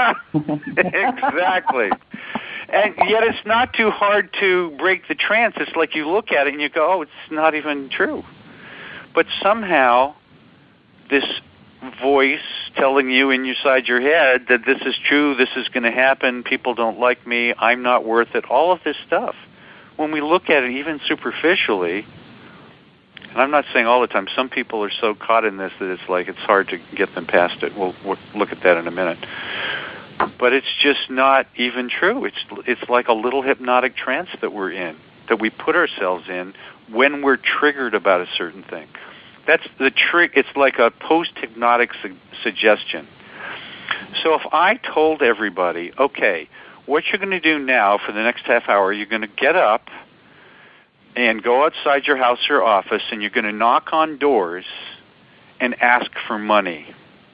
Exactly. And yet it's not too hard to break the trance. It's like you look at it and you go, oh, it's not even true. But somehow this voice telling you inside your head that this is true, this is going to happen, people don't like me, I'm not worth it, all of this stuff. When we look at it even superficially, and I'm not saying all the time, some people are so caught in this that it's hard to get them past it. We'll look at that in a minute. But it's just not even true. It's like a little hypnotic trance that we're in, that we put ourselves in when we're triggered about a certain thing. That's the trick. It's like a post-hypnotic suggestion. So if I told everybody, okay, what you're going to do now for the next half hour, you're going to get up and go outside your house or office, and you're going to knock on doors and ask for money.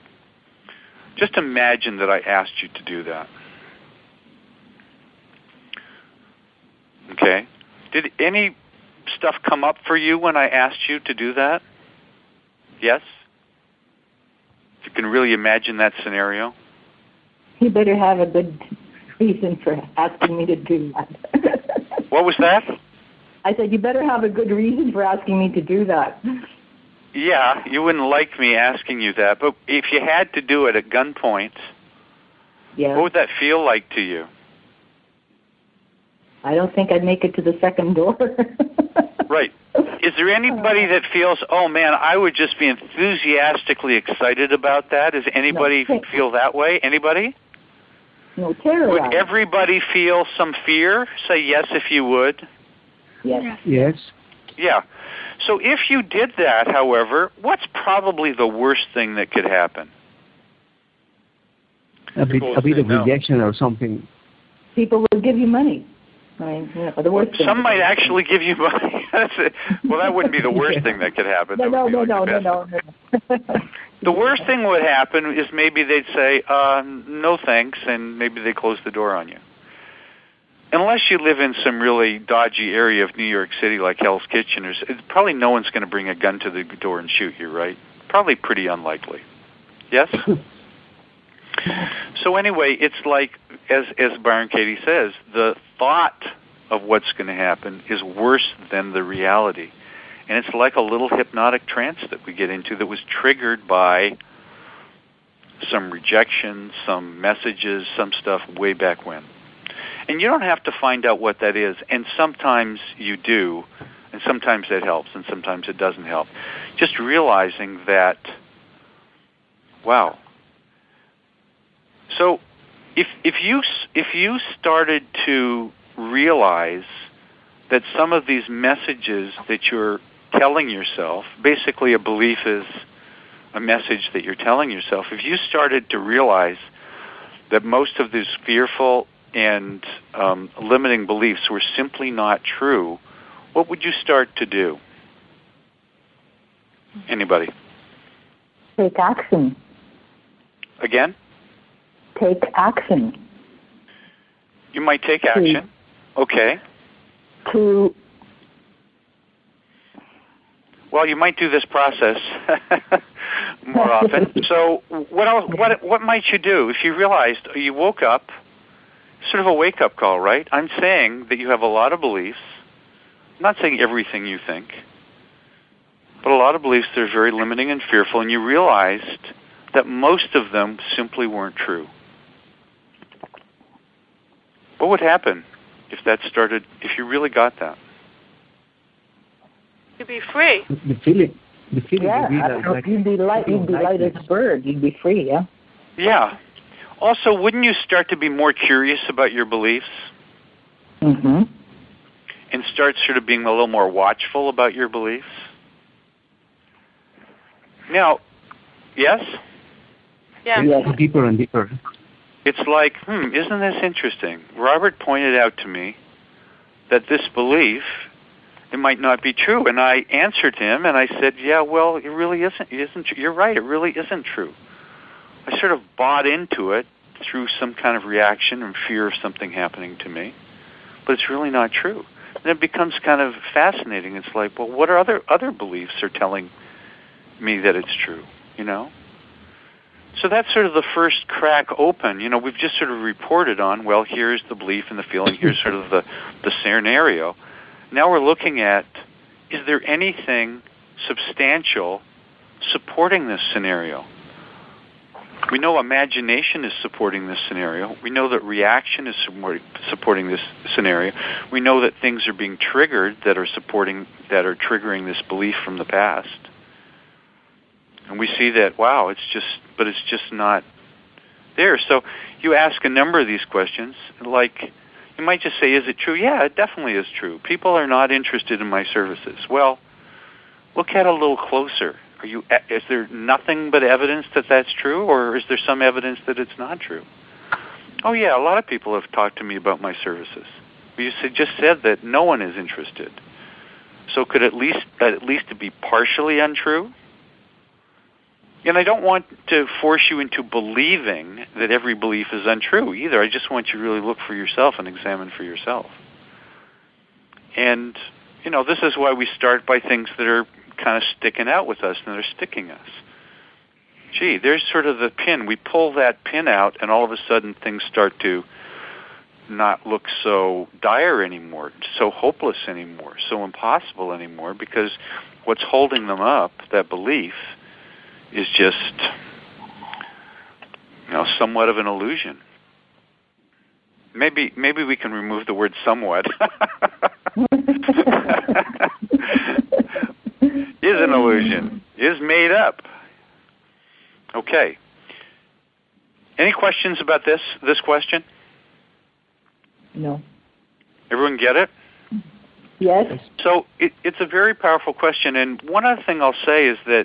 Just imagine that I asked you to do that. Okay? Did any stuff come up for you when I asked you to do that? Yes? If you can really imagine that scenario? You better have a good reason for asking me to do that. What was that? I said, you better have a good reason for asking me to do that. Yeah, you wouldn't like me asking you that, but if you had to do it at gunpoint, what would that feel like to you? I don't think I'd make it to the second door. Right. Is there anybody that feels, oh man, I would just be enthusiastically excited about that? Does anybody feel that way? Anybody? No, terror. Would everybody feel some fear? Say yes if you would. Yes. Yes. Yeah. So if you did that, however, what's probably the worst thing that could happen? A bit of rejection or something. People will give you money. The worst thing. Some might actually give you money. Well, that wouldn't be the worst thing that could happen. No. The worst thing would happen is maybe they'd say, no thanks, and maybe they close the door on you. Unless you live in some really dodgy area of New York City like Hell's Kitchen, probably no one's going to bring a gun to the door and shoot you, right? Probably pretty unlikely. Yes? So anyway, it's like, as Byron Katie says, the thought of what's going to happen is worse than the reality. And it's like a little hypnotic trance that we get into that was triggered by some rejection, some messages, some stuff way back when. And you don't have to find out what that is. And sometimes you do, and sometimes that helps, and sometimes it doesn't help. Just realizing that Wow. So, if you started to realize that some of these messages that you're telling yourself, basically a belief is a message that you're telling yourself. If you started to realize that most of these fearful and limiting beliefs were simply not true, what would you start to do? Anybody? Take action. Again? Take action. You might take action. Okay. Well, you might do this process more often. So what might you do if you realized you woke up, sort of a wake-up call, right? I'm saying that you have a lot of beliefs. I'm not saying everything you think, but a lot of beliefs that are very limiting and fearful, and you realized that most of them simply weren't true. What would happen if you really got that? You'd be free. The feeling yeah, would be you'd be light as a bird. You'd be free, yeah? Yeah. Also, wouldn't you start to be more curious about your beliefs? Mm-hmm. And start sort of being a little more watchful about your beliefs? Now, yes? Yeah. Deeper and deeper. It's like, isn't this interesting? Robert pointed out to me that this belief, it might not be true. And I answered him, and I said, yeah, well, it really isn't. You're right, it really isn't true. I sort of bought into it through some kind of reaction and fear of something happening to me, but it's really not true. And it becomes kind of fascinating. It's like, well, what are other beliefs are telling me that it's true, you know? So that's sort of the first crack open. You know, we've just sort of reported on, well, here's the belief and the feeling, here's sort of the scenario. Now we're looking at, is there anything substantial supporting this scenario? We know imagination is supporting this scenario. We know that reaction is supporting this scenario. We know that things are being triggered that are triggering this belief from the past. And we see that, wow, it's just not there. So you ask a number of these questions, like, you might just say, is it true? Yeah, it definitely is true. People are not interested in my services. Well, look at it a little closer. Is there nothing but evidence that that's true, or is there some evidence that it's not true? Oh, yeah, a lot of people have talked to me about my services. You just said that no one is interested. So could at least be partially untrue? And I don't want to force you into believing that every belief is untrue either. I just want you to really look for yourself and examine for yourself. And, you know, this is why we start by things that are kind of sticking out with us and that are sticking us. Gee, there's sort of the pin. We pull that pin out, and all of a sudden things start to not look so dire anymore, so hopeless anymore, so impossible anymore, because what's holding them up, that belief, is just, you know, somewhat of an illusion. Maybe we can remove the word somewhat. Is an illusion. Is made up. Okay. Any questions about this question? No. Everyone get it? Yes. So it's a very powerful question, and one other thing I'll say is that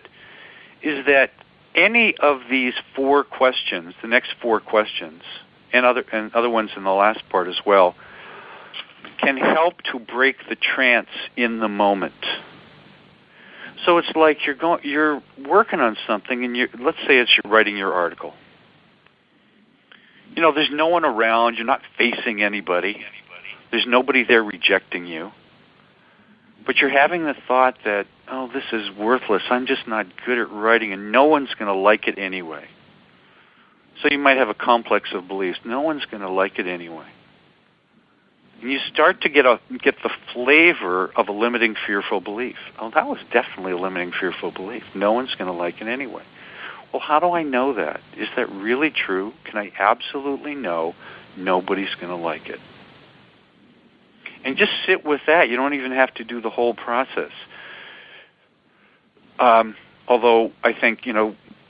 any of these four questions, the next four questions, and other ones in the last part as well, can help to break the trance in the moment. So it's like you're working on something, and let's say you're writing your article. You know, there's no one around. You're not facing anybody. There's nobody there rejecting you. But you're having the thought that, oh, this is worthless. I'm just not good at writing, and no one's going to like it anyway. So you might have a complex of beliefs. No one's going to like it anyway. And you start to get the flavor of a limiting, fearful belief. Oh, that was definitely a limiting, fearful belief. No one's going to like it anyway. Well, how do I know that? Is that really true? Can I absolutely know nobody's going to like it? And just sit with that. You don't even have to do the whole process. Although I think, you know,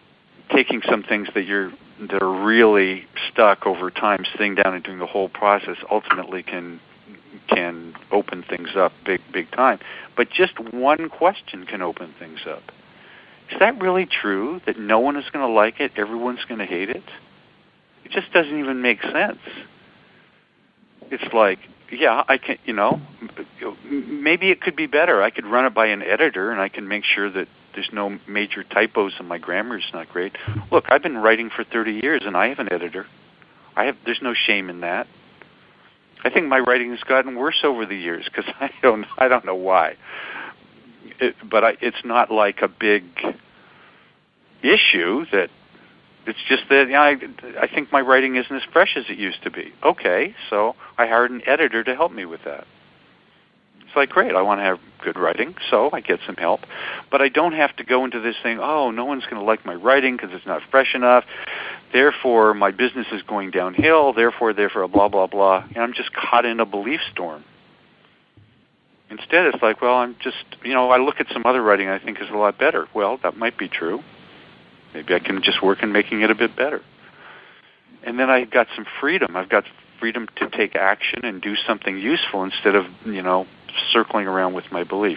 taking some things that are really stuck over time, sitting down and doing the whole process ultimately can open things up big time. But just one question can open things up. Is that really true, that no one is going to like it, everyone's going to hate it? It just doesn't even make sense. It's like, yeah, I can, maybe it could be better. I could run it by an editor, and I can make sure that there's no major typos and my grammar is not great. Look, I've been writing for 30 years, and I have an editor. There's no shame in that. I think my writing has gotten worse over the years because I don't know why. It's not like a big issue. That it's just that I think my writing isn't as fresh as it used to be. Okay, so I hired an editor to help me with that. It's like, great, I want to have good writing, so I get some help. But I don't have to go into this thing, oh, no one's going to like my writing because it's not fresh enough. Therefore, my business is going downhill. Therefore, blah, blah, blah. And I'm just caught in a belief storm. Instead, it's like, well, I'm just, I look at some other writing I think is a lot better. Well, that might be true. Maybe I can just work on making it a bit better. And then I got some freedom. I've got freedom to take action and do something useful instead of, circling around with my belief.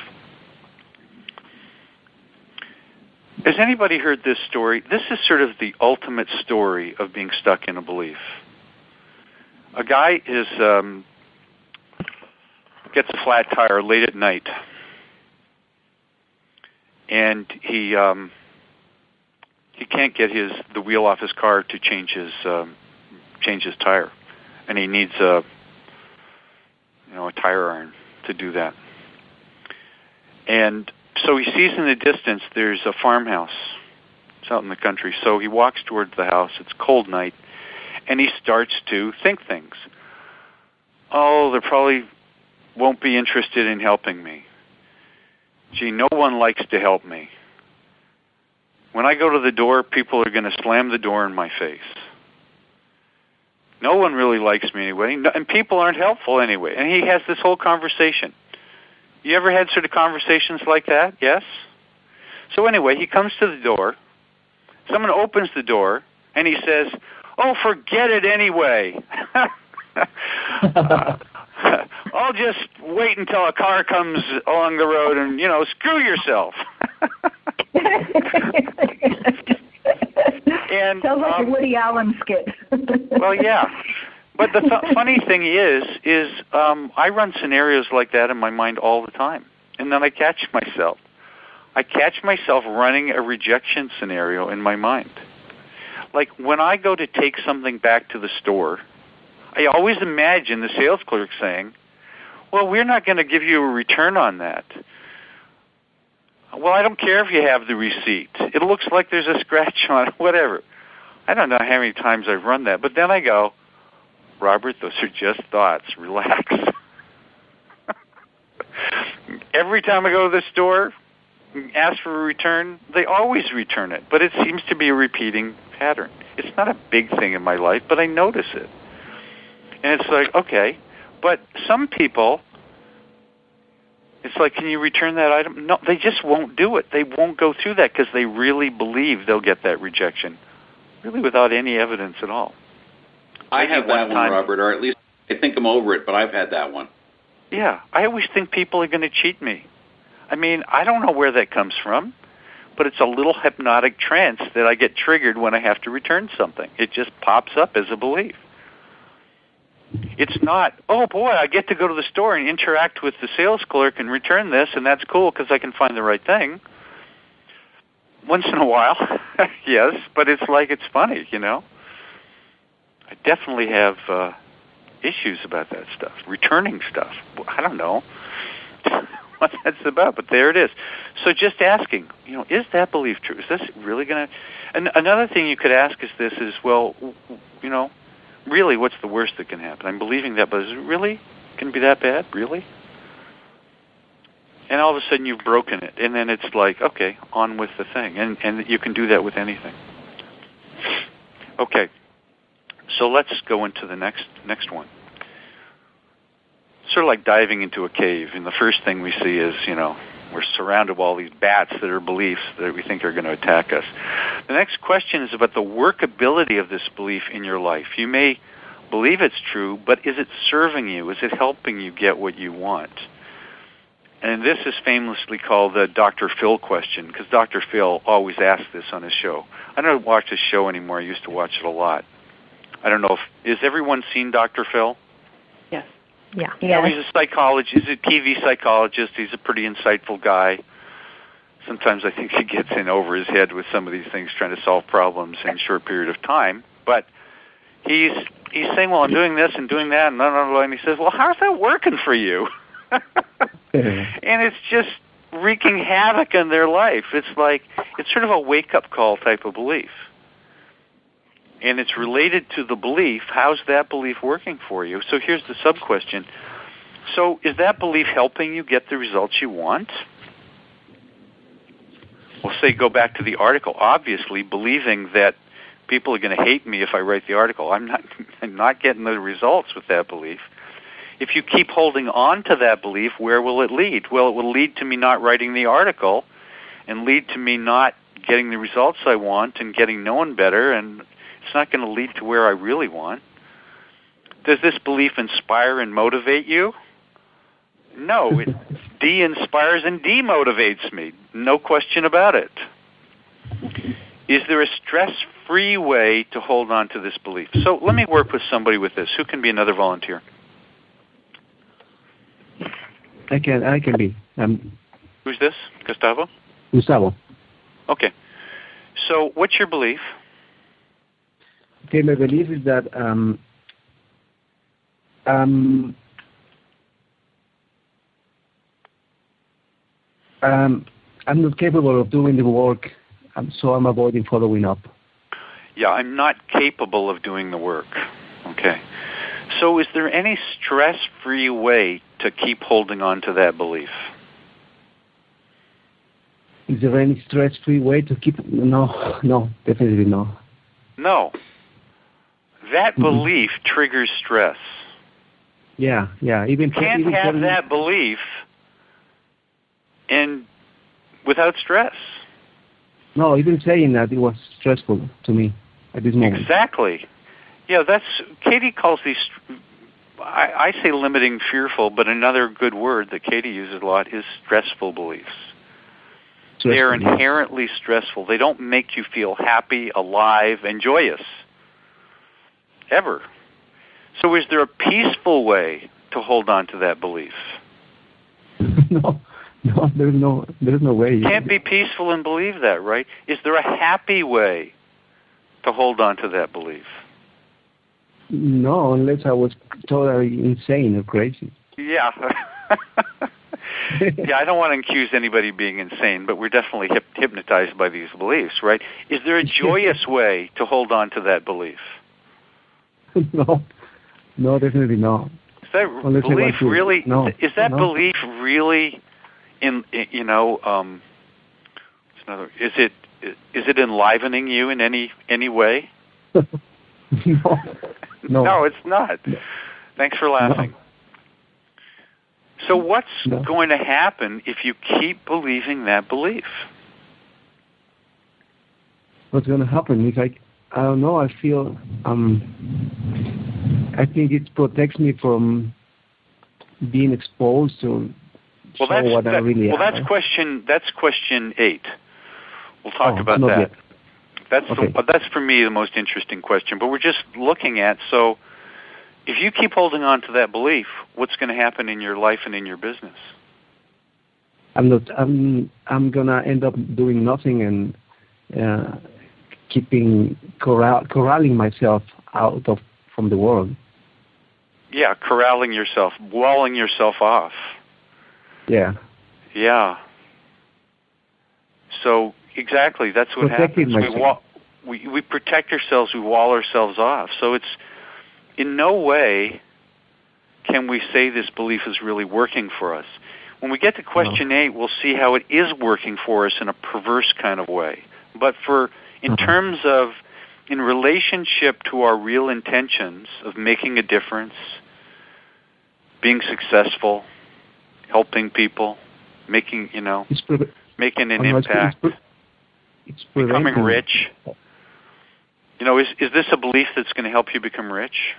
Has anybody heard this story? This is sort of the ultimate story of being stuck in a belief. A guy gets a flat tire late at night, and he can't get the wheel off his car to change his tire, and he needs a tire iron to do that. And so he sees in the distance there's a farmhouse. It's out in the country. So he walks towards the house. It's a cold night, and he starts to think things. Oh, they probably won't be interested in helping me. Gee, no one likes to help me. When I go to the door, people are going to slam the door in my face. No one really likes me anyway, and people aren't helpful anyway. And he has this whole conversation. You ever had sort of conversations like that? Yes? So anyway, he comes to the door. Someone opens the door, and he says, oh, forget it anyway. I'll just wait until a car comes along the road and, screw yourself. And, sounds like a Woody Allen skit. Well, yeah. But the funny thing is I run scenarios like that in my mind all the time. And then I catch myself. Running a rejection scenario in my mind. Like when I go to take something back to the store, I always imagine the sales clerk saying, well, we're not going to give you a return on that. Well, I don't care if you have the receipt. It looks like there's a scratch on it, whatever. I don't know how many times I've run that. But then I go, Robert, those are just thoughts. Relax. Every time I go to the store, ask for a return, they always return it. But it seems to be a repeating pattern. It's not a big thing in my life, but I notice it. And it's like, okay. But some people, it's like, can you return that item? No, they just won't do it. They won't go through that because they really believe they'll get that rejection, really without any evidence at all. I have that one, Robert, or at least I think I'm over it, but I've had that one. Yeah, I always think people are going to cheat me. I mean, I don't know where that comes from, but it's a little hypnotic trance that I get triggered when I have to return something. It just pops up as a belief. It's not, oh boy, I get to go to the store and interact with the sales clerk and return this, and that's cool because I can find the right thing. Once in a while, yes, but it's like it's funny, I definitely have issues about that stuff, returning stuff. I don't know what that's about, but there it is. So just asking, is that belief true? Is this really going to... And another thing you could ask is this is, well, really, what's the worst that can happen? I'm believing that, but is it really going to be that bad? Really? And all of a sudden you've broken it, and then it's like, okay, on with the thing. And you can do that with anything. Okay. So let's go into the next one. Sort of like diving into a cave, and the first thing we see is, We're surrounded with all these bats that are beliefs that we think are going to attack us. The next question is about the workability of this belief in your life. You may believe it's true, but is it serving you? Is it helping you get what you want? And this is famously called the Dr. Phil question, because Dr. Phil always asks this on his show. I don't watch his show anymore. I used to watch it a lot. I don't know is everyone seen Dr. Phil? Yes. Yeah. He's a psychologist. He's a TV psychologist. He's a pretty insightful guy. Sometimes I think he gets in over his head with some of these things, trying to solve problems in a short period of time. But he's saying, well, I'm doing this and doing that, and blah, blah, blah. And he says, well, how's that working for you? And it's just wreaking havoc in their life. It's sort of a wake-up call type of belief. And it's related to the belief. How's that belief working for you? So here's the sub-question. So is that belief helping you get the results you want? Well, say go back to the article. Obviously, believing that people are going to hate me if I write the article. I'm not getting the results with that belief. If you keep holding on to that belief, where will it lead? Well, it will lead to me not writing the article and lead to me not getting the results I want and getting known better, and it's not going to lead to where I really want. Does this belief inspire and motivate you? No, it de-inspires and demotivates me. No question about it. Is there a stress-free way to hold on to this belief? So let me work with somebody with this. Who can be another volunteer? I can be. Who's this? Gustavo? Gustavo. Okay. So what's your belief? Okay, my belief is that I'm not capable of doing the work, so I'm avoiding following up. Yeah, I'm not capable of doing the work. Okay. So is there any stress-free way to keep holding on to that belief? Is there any stress-free way to keep... No, definitely no. No. That belief triggers stress. Yeah. You can't have that belief without stress. No, even saying that it was stressful to me at this moment. Exactly. Yeah, Katie calls these, I say limiting, fearful, but another good word that Katie uses a lot is stressful beliefs. They're inherently stressful. They don't make you feel happy, alive, and joyous. Ever. So is there a peaceful way to hold on to that belief? No, there's no way. You can't be peaceful and believe that, right? Is there a happy way to hold on to that belief? No, unless I was totally insane or crazy. Yeah. Yeah, I don't want to accuse anybody of being insane, but we're definitely hypnotized by these beliefs, right? Is there a joyous way to hold on to that belief? No, definitely not. Is that belief really? No, is that belief really in? Is it enlivening you in any way? No. No, it's not. Thanks for laughing. No. So what's going to happen if you keep believing that belief? What's going to happen is I don't know. I feel I think it protects me from being exposed to what I really am. Well, that's question 8. We'll talk about that. Yet. That's for me the most interesting question. But we're just looking at, so if you keep holding on to that belief, what's going to happen in your life and in your business? I'm gonna end up doing nothing and corralling myself from the world. Yeah, corralling yourself, walling yourself off. Yeah. Yeah. So exactly, that's what happens. We protect ourselves. We wall ourselves off. So it's in no way can we say this belief is really working for us. When we get to question 8, we'll see how it is working for us in a perverse kind of way. But in terms of in relationship to our real intentions of making a difference, being successful, helping people, making making an impact, it's becoming rich. Is this a belief that's going to help you become rich?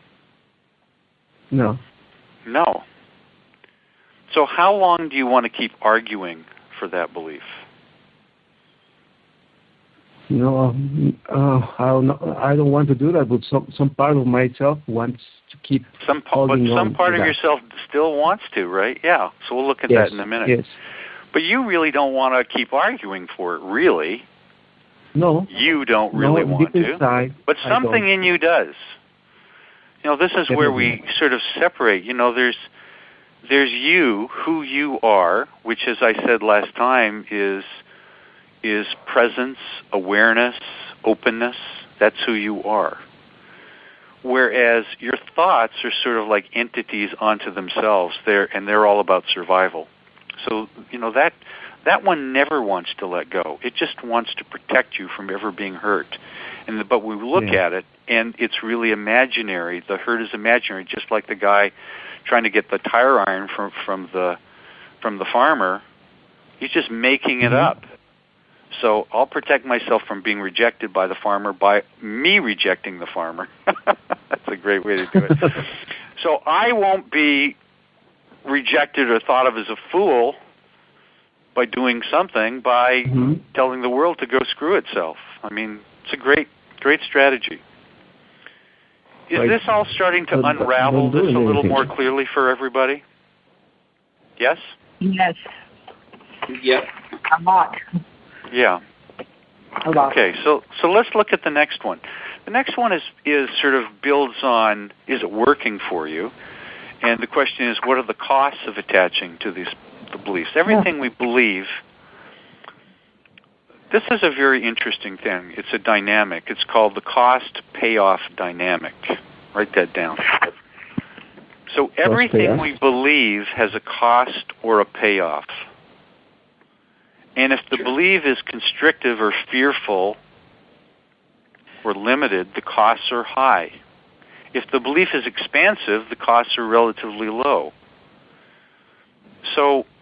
No. No. So how long do you want to keep arguing for that belief? I don't want to do that, but some part of myself wants to keep holding on. But some part of yourself still wants to, right? Yeah. So we'll look at that in a minute. Yes. But you really don't want to keep arguing for it, really. No. You don't really want to. Inside, but something in you does. This is where we sort of separate. There's you, who you are, which, as I said last time, is presence, awareness, openness. That's who you are. Whereas your thoughts are sort of like entities unto themselves. They're all about survival. So that one never wants to let go. It just wants to protect you from ever being hurt. But we look at it, and it's really imaginary. The hurt is imaginary, just like the guy trying to get the tire iron from the farmer. He's just making it up. So I'll protect myself from being rejected by the farmer by me rejecting the farmer. That's a great way to do it. So I won't be rejected or thought of as a fool by doing something, by telling the world to go screw itself. I mean, it's a great strategy. Is this all starting to unravel this a little more clearly for everybody? Yes? Yes. Yep. A lot. Yeah. A lot. Okay, so let's look at the next one. The next one is sort of builds on, is it working for you? And the question is, what are the costs of attaching to the beliefs? Everything we believe, this is a very interesting thing. It's a dynamic. It's called the cost-payoff dynamic. Write that down. So everything we believe has a cost or a payoff. And if the belief is constrictive or fearful or limited, the costs are high. If the belief is expansive, the costs are relatively low. So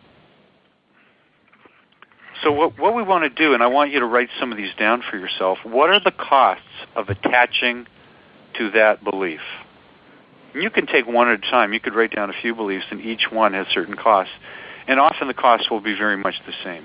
what we want to do, and I want you to write some of these down for yourself, what are the costs of attaching to that belief? And you can take one at a time. You could write down a few beliefs, and each one has certain costs. And often the costs will be very much the same.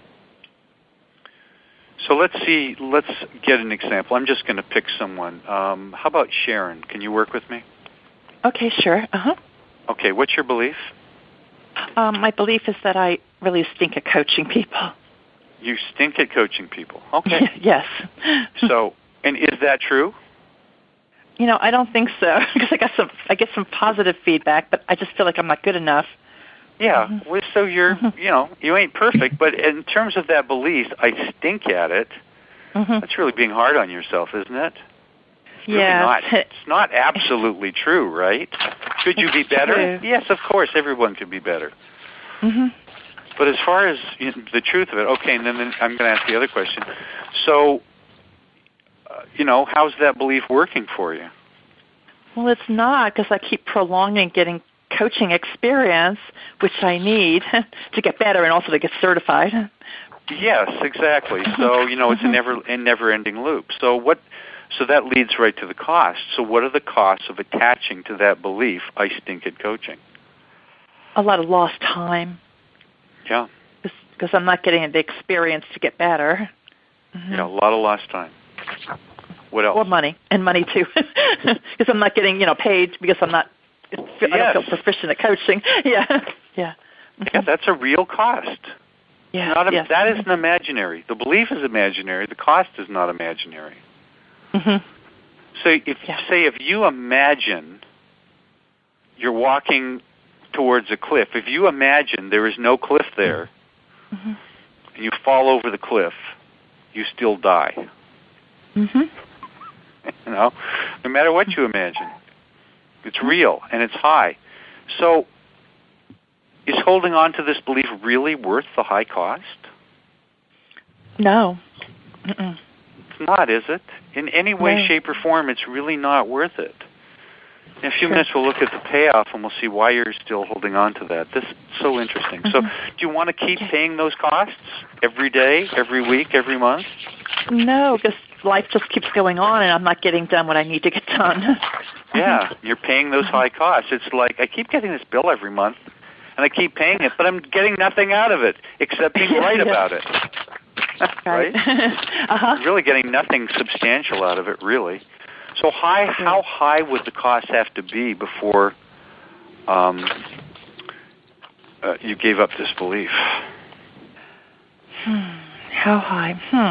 So let's get an example. I'm just going to pick someone. How about Sharon? Can you work with me? Okay, sure. Okay, what's your belief? My belief is that I really stink at coaching people. You stink at coaching people. Okay. Yes. So, and is that true? I don't think so, because I get some positive feedback, but I just feel like I'm not good enough. Yeah, well, so you're, you ain't perfect, but in terms of that belief, I stink at it, that's really being hard on yourself, isn't it? Yeah. It's not absolutely true, right? Could you be better? True. Yes, of course, everyone could be better. But as far as the truth of it, okay, and then I'm going to ask the other question. So, how's that belief working for you? Well, it's not, because I keep prolonging getting coaching experience, which I need to get better and also to get certified. Yes, exactly. So, it's a never-ending loop. So that leads right to the cost. So what are the costs of attaching to that belief, I stink at coaching? A lot of lost time. Yeah. Because I'm not getting the experience to get better. Yeah, a lot of lost time. What else? Or money, and money too. Because I'm not getting, paid because I don't feel proficient at coaching. Yeah. Yeah, that's a real cost. Yeah. That isn't imaginary. The belief is imaginary. The cost is not imaginary. So if you imagine you're walking towards a cliff, if you imagine there is no cliff there, and you fall over the cliff, you still die. No matter what you imagine. It's real, and it's high. So is holding on to this belief really worth the high cost? No. It's not, is it? In any way, shape, or form, it's really not worth it. In a few minutes, we'll look at the payoff, and we'll see why you're still holding on to that. This is so interesting. So do you want to keep paying those costs every day, every week, every month? No, because life just keeps going on, and I'm not getting done what I need to get done. Yeah, you're paying those high costs. It's like I keep getting this bill every month, and I keep paying it, but I'm getting nothing out of it except being right about it. Right? Really getting nothing substantial out of it, really. So how high would the cost have to be before you gave up this belief? How high?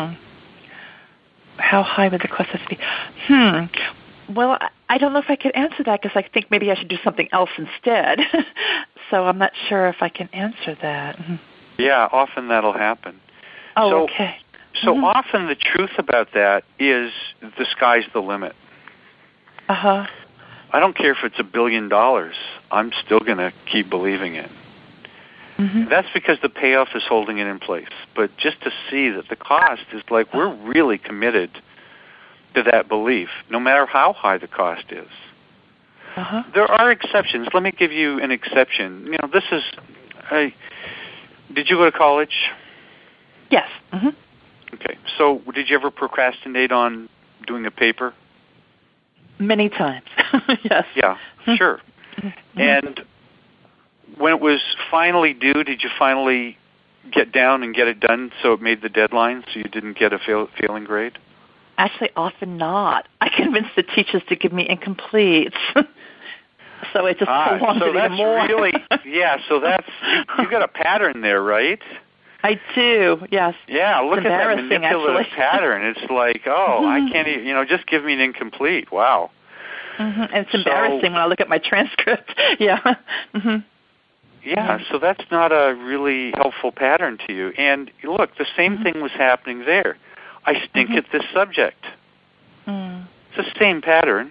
How high would the cost have to be? Well, I don't know if I could answer that because I think maybe I should do something else instead. So I'm not sure if I can answer that. Yeah, often that'll happen. Oh, okay. So often the truth about that is the sky's the limit. I don't care if it's $1 billion. I'm still going to keep believing it. That's because the payoff is holding it in place. But just to see that the cost is like we're really committed to that belief, no matter how high the cost is. There are exceptions. Let me give you an exception. You know, this is. Did you go to college? Yes. Okay. So did you ever procrastinate on doing a paper? Many times. Yes. Yeah, sure. And when it was finally due, did you finally get down and get it done so it made the deadline so you didn't get a failing grade? Actually, often not. I convinced the teachers to give me incompletes. So it just prolonged it even more. So that's, you got a pattern there, right? I do, yes. Yeah, look at that manipulative actually. pattern. It's like, I can't even, just give me an incomplete. Wow. And it's embarrassing when I look at my transcript. Yeah. Yeah, so that's not a really helpful pattern to you. And look, the same thing was happening there. I stink at this subject. It's the same pattern.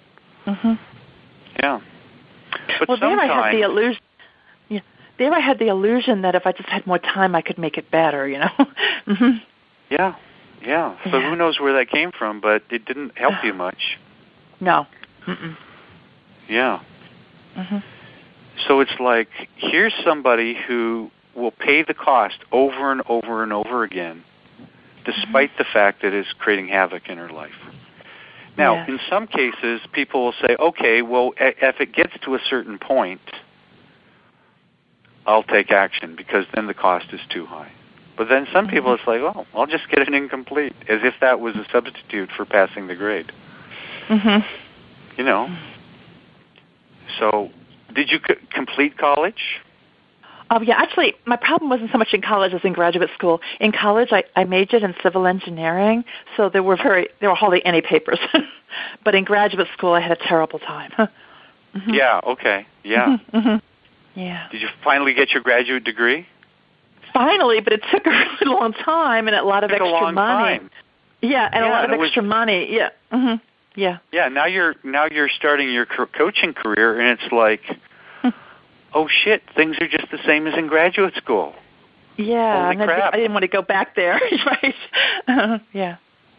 Yeah. But there I had the illusion. Yeah, there I had the illusion that if I just had more time, I could make it better. Yeah. So who knows where that came from? But it didn't help you much. No. Yeah. So it's like here's somebody who will pay the cost over and over and over again, despite the fact that it's creating havoc in her life. Now, in some cases, people will say, okay, well, if it gets to a certain point, I'll take action because then the cost is too high. But then some people, it's like, oh, I'll just get an incomplete, as if that was a substitute for passing the grade. So did you complete college? Yeah, actually, my problem wasn't so much in college as in graduate school. In college, I majored in civil engineering, so there were hardly any papers. But in graduate school, I had a terrible time. Yeah, okay, yeah. Yeah. Did you finally get your graduate degree? Finally, but it took a really long time and a lot of extra money. Time. Yeah, and a lot of extra money. Yeah. Yeah. Yeah, now you're starting your coaching career, and it's like, oh shit, things are just the same as in graduate school. Yeah, Holy crap. I didn't want to go back there, right? Yeah.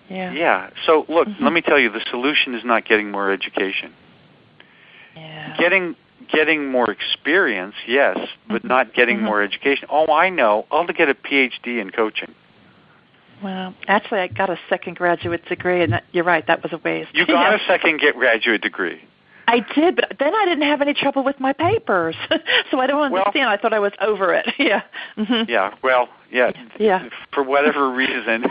So look, let me tell you, the solution is not getting more education. Yeah. Getting more experience, yes, but not getting more education. Oh, I know. I'll get a PhD in coaching. Well, actually, I got a second graduate degree, and you're right, that was a waste. You got a second graduate degree. I did, but then I didn't have any trouble with my papers, so I don't understand. I thought I was over it. Yeah. Yeah. Well, yeah. For whatever reason.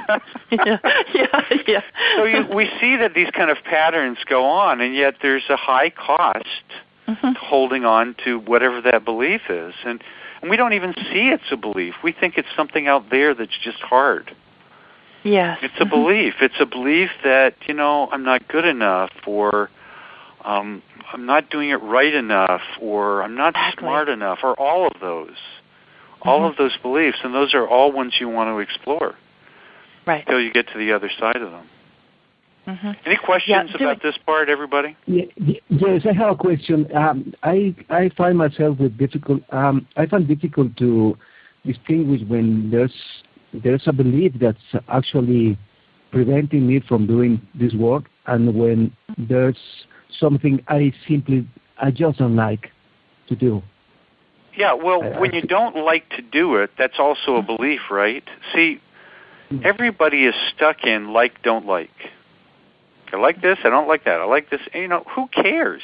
Yeah. So we see that these kind of patterns go on, and yet there's a high cost to holding on to whatever that belief is, and we don't even see it's a belief. We think it's something out there that's just hard. Yes. It's a belief. It's a belief that I'm not good enough, or I'm not doing it right enough, or I'm not smart enough, or all of those. All of those beliefs, and those are all ones you want to explore. Right. Until you get to the other side of them. Any questions about this part, everybody? Yes, I have a question. I find myself with difficult. I find difficult to distinguish when there's a belief that's actually preventing me from doing this work, and when there's something I just don't like to do. Yeah, well, when you don't like to do it, that's also a belief, right? See, everybody is stuck in like, don't like. I like this, I don't like that. I like this, and, who cares?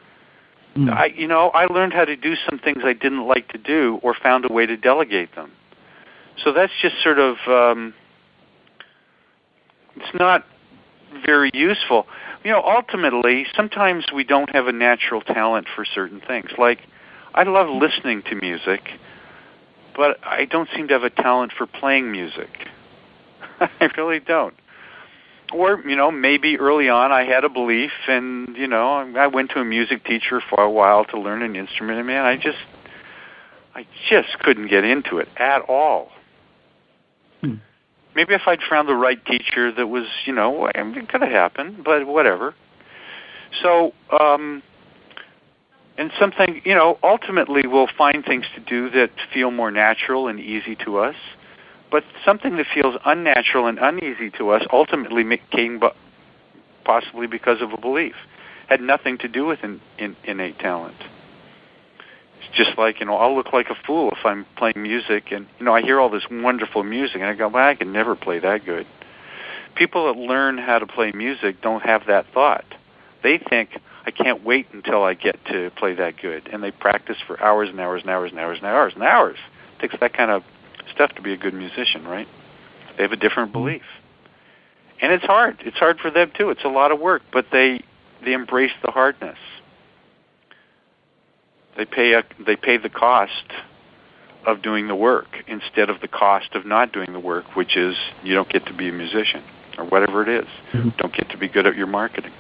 I learned how to do some things I didn't like to do or found a way to delegate them. So that's just sort of, it's not very useful. Ultimately, sometimes we don't have a natural talent for certain things. Like, I love listening to music, but I don't seem to have a talent for playing music. I really don't. Or, maybe early on I had a belief and, I went to a music teacher for a while to learn an instrument, and man, I just couldn't get into it at all. Maybe if I'd found the right teacher that was, it could have happened, but whatever. So, and something, ultimately we'll find things to do that feel more natural and easy to us. But something that feels unnatural and uneasy to us ultimately came possibly because of a belief. Had nothing to do with innate talent. It's just like, I'll look like a fool if I'm playing music and, I hear all this wonderful music and I go, well, I can never play that good. People that learn how to play music don't have that thought. They think, I can't wait until I get to play that good. And they practice for hours and hours and hours and hours and hours and hours. It takes that kind of stuff to be a good musician, right? They have a different belief. And it's hard. It's hard for them too. It's a lot of work, but they embrace the hardness. They pay the cost of doing the work instead of the cost of not doing the work, which is you don't get to be a musician or whatever it is. Mm-hmm. Don't get to be good at your marketing.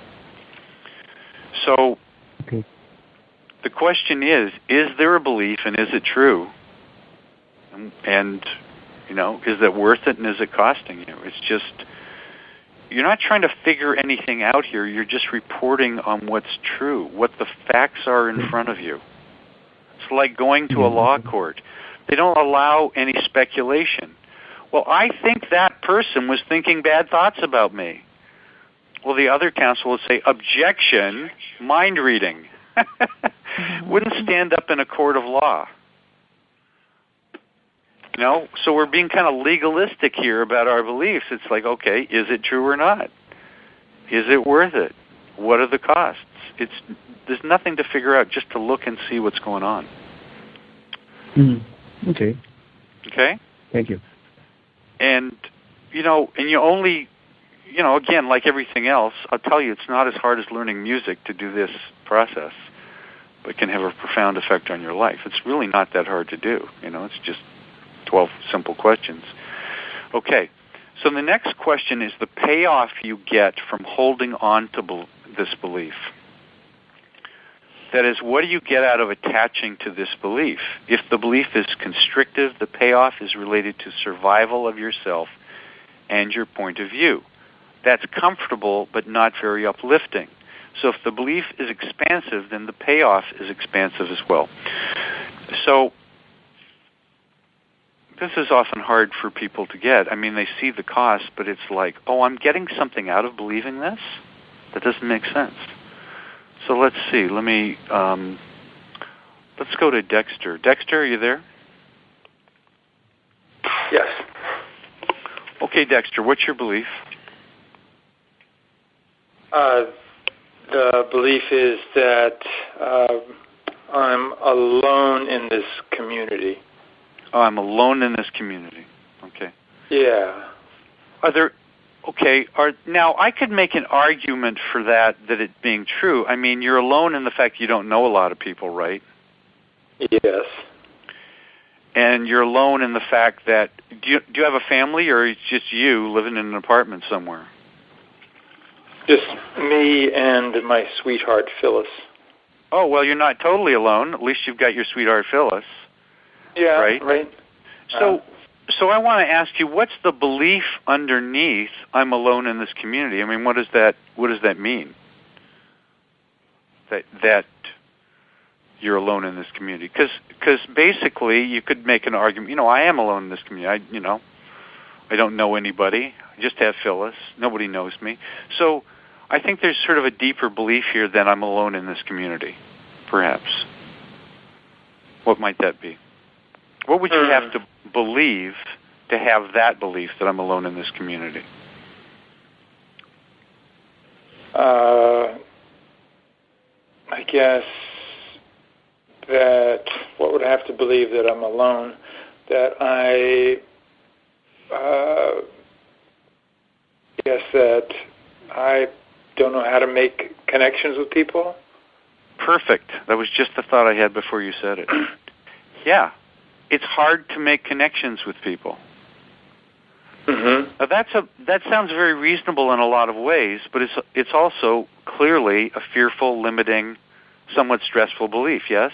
So the question is there a belief and is it true? And, is it worth it and is it costing you? It's just, you're not trying to figure anything out here. You're just reporting on what's true, what the facts are in front of you. It's like going to a law court. They don't allow any speculation. Well, I think that person was thinking bad thoughts about me. Well, the other counsel would say, objection, mind reading. Wouldn't stand up in a court of law. So we're being kind of legalistic here about our beliefs. It's like, okay, is it true or not? Is it worth it? What are the costs? There's nothing to figure out, just to look and see what's going on. Okay. Okay? Thank you. And, and you only, again, like everything else, I'll tell you, it's not as hard as learning music to do this process, but it can have a profound effect on your life. It's really not that hard to do. It's just 12 simple questions. Okay, so the next question is the payoff you get from holding on to this belief. That is, what do you get out of attaching to this belief? If the belief is constrictive, the payoff is related to survival of yourself and your point of view. That's comfortable but not very uplifting. So if the belief is expansive, then the payoff is expansive as well. So this is often hard for people to get. I mean, they see the cost, but it's like, oh, I'm getting something out of believing this? That doesn't make sense. So let's see. Let's go to Dexter. Dexter, are you there? Yes. Okay, Dexter, what's your belief? The belief is that I'm alone in this community. Oh, I'm alone in this community. Okay. Yeah. Now I could make an argument for that it being true. I mean, you're alone in the fact you don't know a lot of people, right? Yes. And you're alone in the fact that, do you have a family or it's just you living in an apartment somewhere? Just me and my sweetheart, Phyllis. Oh, well, you're not totally alone. At least you've got your sweetheart, Phyllis. Yeah, right. So I want to ask you, what's the belief underneath I'm alone in this community? I mean, what does that mean? That you're alone in this community? Because basically you could make an argument, I am alone in this community. I don't know anybody. I just have Phyllis. Nobody knows me. So I think there's sort of a deeper belief here that I'm alone in this community, perhaps. What might that be? What would you have to believe to have that belief that I'm alone in this community? I guess that what would I have to believe that I'm alone? That I guess that I don't know how to make connections with people. Perfect. That was just the thought I had before you said it. Yeah. It's hard to make connections with people. Mm-hmm. Now that sounds very reasonable in a lot of ways, but it's also clearly a fearful, limiting, somewhat stressful belief, yes?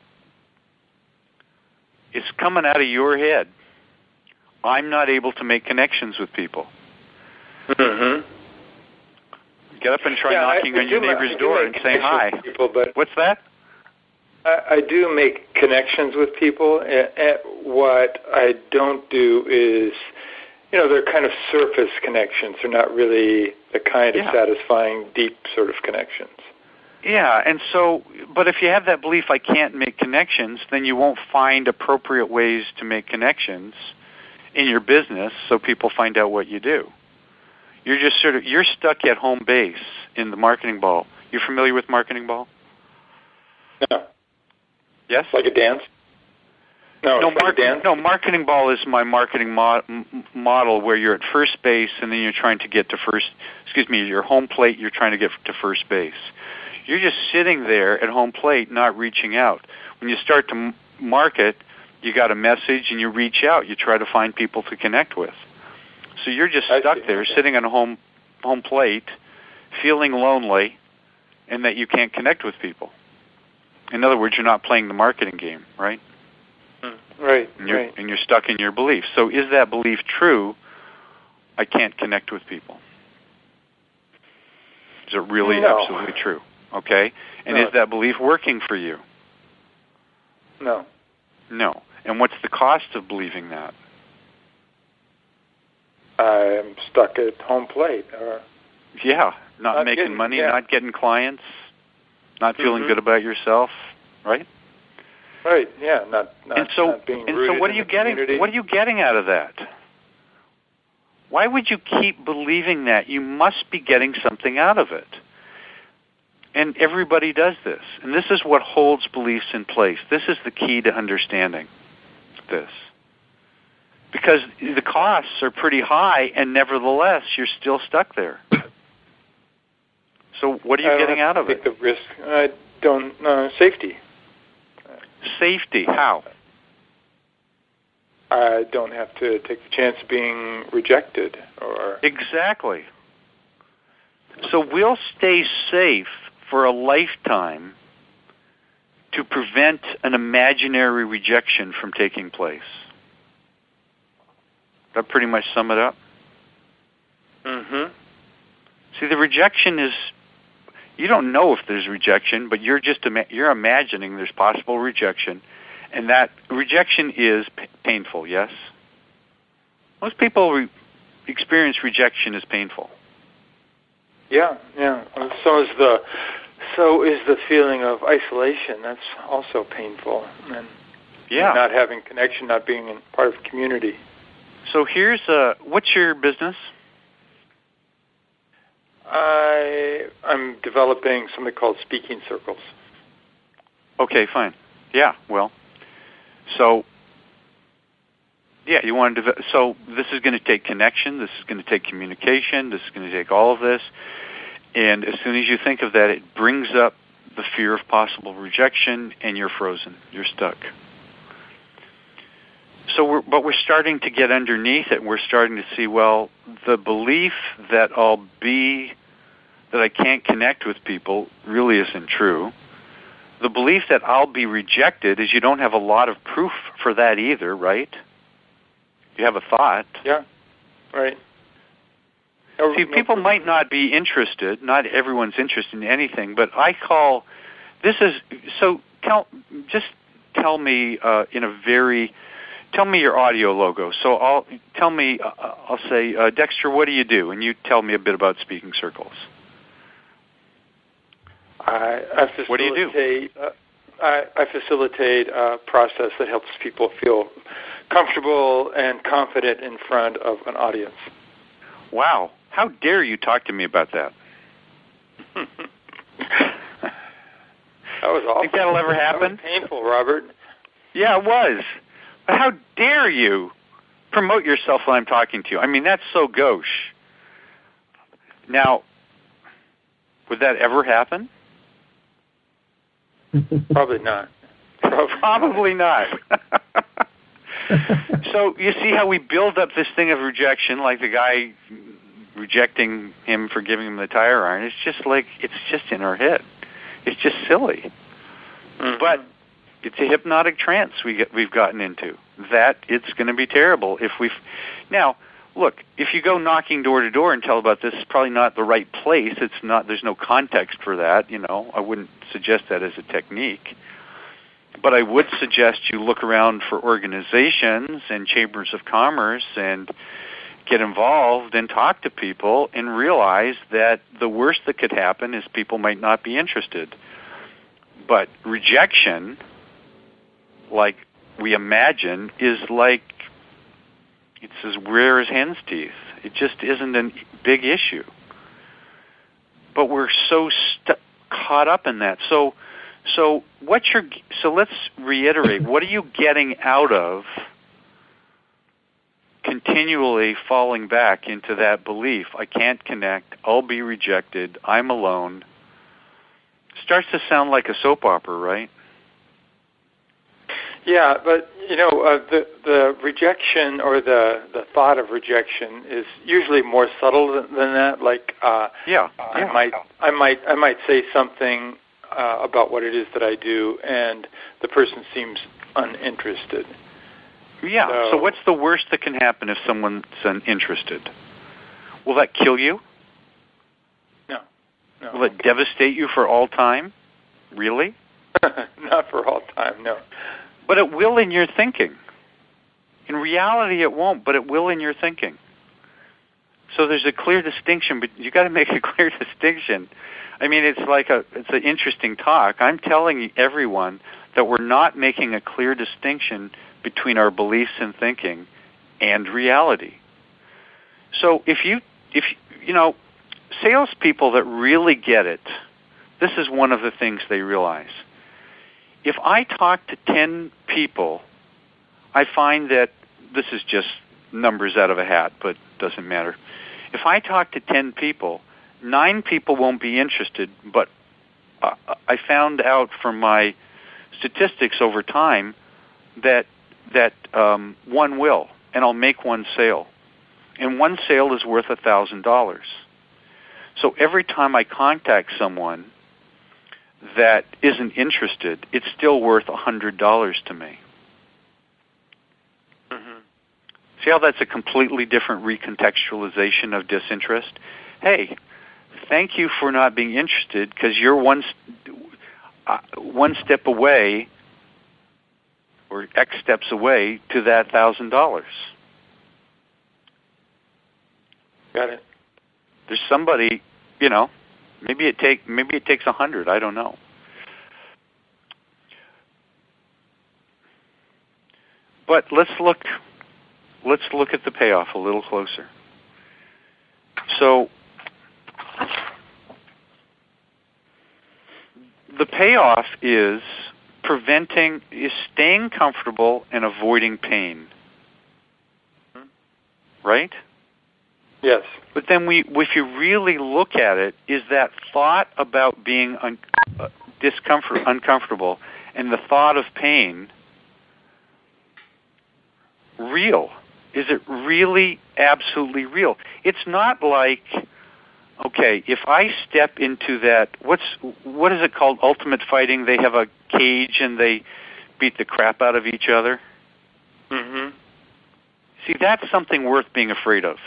It's coming out of your head. I'm not able to make connections with people. Mm-hmm. Get up and try knocking on your neighbor's door and say hi. People, but what's that? I do make connections with people. What I don't do is, they're kind of surface connections. They're not really the kind of satisfying, deep sort of connections. Yeah, and so, but if you have that belief, I can't make connections, then you won't find appropriate ways to make connections in your business so people find out what you do. You're just you're stuck at home base in the marketing ball. You familiar with marketing ball? No. Yes? Like a dance? No, marketing ball is my marketing model where you're at first base and then you're trying to get to your home plate, you're trying to get to first base. You're just sitting there at home plate, not reaching out. When you start to market, you got a message and you reach out. You try to find people to connect with. So you're just stuck there, sitting on a home plate, feeling lonely, and that you can't connect with people. In other words, you're not playing the marketing game, right? Right, and you're stuck in your belief. So is that belief true? I can't connect with people. Is it really absolutely true? Okay. And is that belief working for you? No. No. And what's the cost of believing that? I'm stuck at home plate. Not making money, not getting clients, not feeling good about yourself, right? Right. Yeah. Not being rooted. And so, what are you getting? What are you getting out of that? Why would you keep believing that? You must be getting something out of it. And everybody does this. And this is what holds beliefs in place. This is the key to understanding this. Because the costs are pretty high, and nevertheless, you're still stuck there. So what are you getting out of it? The risk. I don't. Safety. Safety. How? I don't have to take the chance of being rejected. Exactly. So we'll stay safe for a lifetime to prevent an imaginary rejection from taking place. That pretty much sum it up? Mm-hmm. See, the rejection is, you don't know if there's rejection, but you're imagining there's possible rejection, and that rejection is painful, yes? Most people experience rejection as painful. Yeah. So is the feeling of isolation. That's also painful. And not having connection, not being in part of a community. So here's what's your business? I'm developing something called speaking circles. Okay, fine. Yeah, well, so you want to so this is going to take connection, this is going to take communication, this is going to take all of this, and as soon as you think of that, it brings up the fear of possible rejection, and you're frozen, you're stuck. So we're starting to get underneath it. We're starting to see, well, the belief that I can't connect with people really isn't true. The belief that I'll be rejected is you don't have a lot of proof for that either, right? You have a thought. Yeah, right. See, people might not be interested. Not everyone's interested in anything, but I call this is so. Tell me in a very. Tell me your audio logo. So I'll say, Dexter, what do you do? And you tell me a bit about speaking circles. I facilitate, what do you do? I facilitate a process that helps people feel comfortable and confident in front of an audience. Wow. How dare you talk to me about that? That was awful. Think that'll ever happen? That was painful, Robert. Yeah, it was. But how dare you promote yourself when I'm talking to you? I mean, that's so gauche. Now, would that ever happen? Probably not. Probably not. So you see how we build up this thing of rejection, like the guy rejecting him for giving him the tire iron. It's just in our head. It's just silly. Mm-hmm. But it's a hypnotic trance we've gotten into. That it's going to be terrible if we've... Now, look, if you go knocking door to door and tell about this, it's probably not the right place. It's not. There's no context for that. I wouldn't suggest that as a technique. But I would suggest you look around for organizations and chambers of commerce and get involved and talk to people and realize that the worst that could happen is people might not be interested. But rejection, like we imagine, is like, it's as rare as hen's teeth. It just isn't a big issue. But we're so caught up in that. So let's reiterate. What are you getting out of continually falling back into that belief? I can't connect. I'll be rejected. I'm alone. Starts to sound like a soap opera, right? Yeah, but the rejection or the thought of rejection is usually more subtle than that. Like, I might say something about what it is that I do, and the person seems uninterested. Yeah. So what's the worst that can happen if someone's uninterested? Will that kill you? No. Will it devastate you for all time? Really? Not for all time, no. But it will in your thinking. In reality, it won't, but it will in your thinking. So there's a clear distinction, but you got to make a clear distinction. I mean, it's an interesting talk. I'm telling everyone that we're not making a clear distinction between our beliefs and thinking and reality. So if salespeople that really get it, this is one of the things they realize. If I talk to 10 people, I find that this is just numbers out of a hat, but doesn't matter. If I talk to 10 people, 9 people won't be interested, but I found out from my statistics over time that one will, and I'll make one sale. And one sale is worth $1,000. So every time I contact someone that isn't interested, it's still worth $100 to me. Mm-hmm. See how that's a completely different recontextualization of disinterest? Hey, thank you for not being interested, because you're one step away, or X steps away to that $1,000. Got it. There's somebody, maybe it takes 100. I don't know. But let's look at the payoff a little closer. So the payoff is staying comfortable and avoiding pain. Right? Yes. But then if you really look at it, is that thought about being uncomfortable and the thought of pain real? Is it really absolutely real? It's not like, okay, if I step into that, what is it called? Ultimate fighting. They have a cage and they beat the crap out of each other. Mm-hmm. See, that's something worth being afraid of.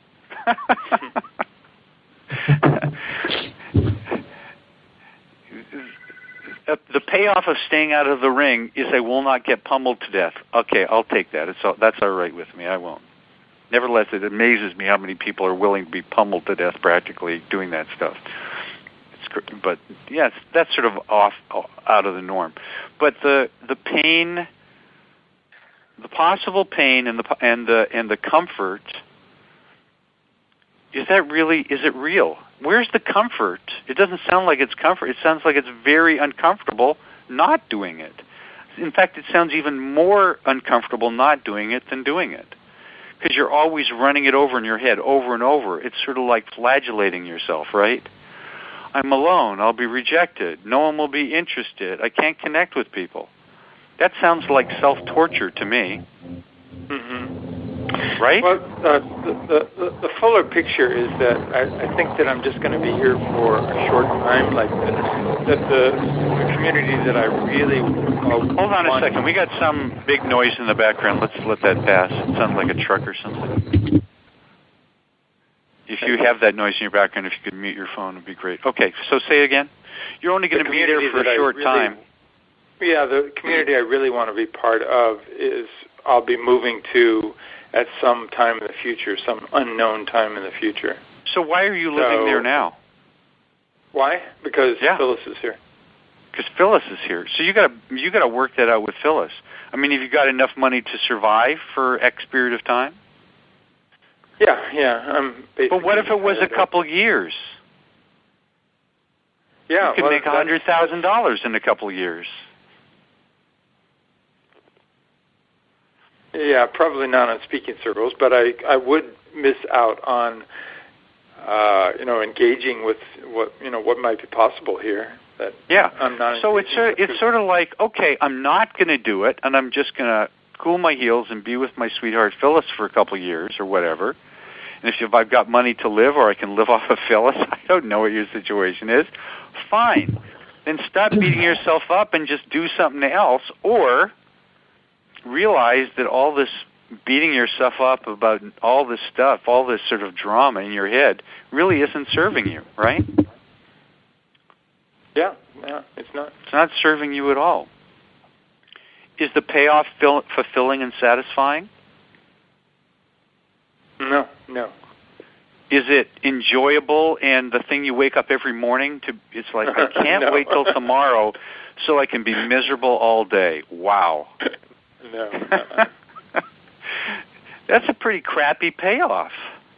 The payoff of staying out of the ring is I will not get pummeled to death. Okay, I'll take that. That's all right with me. I won't. Nevertheless, it amazes me how many people are willing to be pummeled to death practically doing that stuff. It's but yes, that's sort of out of the norm. But the pain, the possible pain, and the comfort, is it real? Where's the comfort? It doesn't sound like it's comfort. It sounds like it's very uncomfortable not doing it. In fact, it sounds even more uncomfortable not doing it than doing it, because you're always running it over in your head over and over. It's sort of like flagellating yourself, right? I'm alone. I'll be rejected. No one will be interested. I can't connect with people. That sounds like self-torture to me. Mm-hmm. Right? Well, the fuller picture is that I think that I'm just going to be here for a short time. Like that the community that I really hold on a second. We got some big noise in the background. Let's let that pass. It sounds like a truck or something. If you have that noise in your background, if you could mute your phone, it'd be great. Okay, so say again. You're only going to be there for a short time. Yeah, the community I really want to be part of is I'll be moving to at some time in the future, some unknown time in the future. So why are you living there now? Why? Because Phyllis is here. Because Phyllis is here. So you got to work that out with Phyllis. I mean, have you got enough money to survive for X period of time? Yeah. But what if it was a couple years? Yeah, you could make $100,000 in a couple years. Yeah, probably not on speaking circles, but I would miss out on engaging with what might be possible here. I'm not. So it's sort of like, okay, I'm not going to do it, and I'm just going to cool my heels and be with my sweetheart Phyllis for a couple of years or whatever. And if I've got money to live, or I can live off of Phyllis, I don't know what your situation is. Fine, then stop beating yourself up and just do something else, or realize that all this beating yourself up about all this stuff, all this sort of drama in your head, really isn't serving you, right? Yeah, it's not. It's not serving you at all. Is the payoff fulfilling and satisfying? No. Is it enjoyable and the thing you wake up every morning to? It's like, I can't wait till tomorrow so I can be miserable all day. Wow. No. That's a pretty crappy payoff.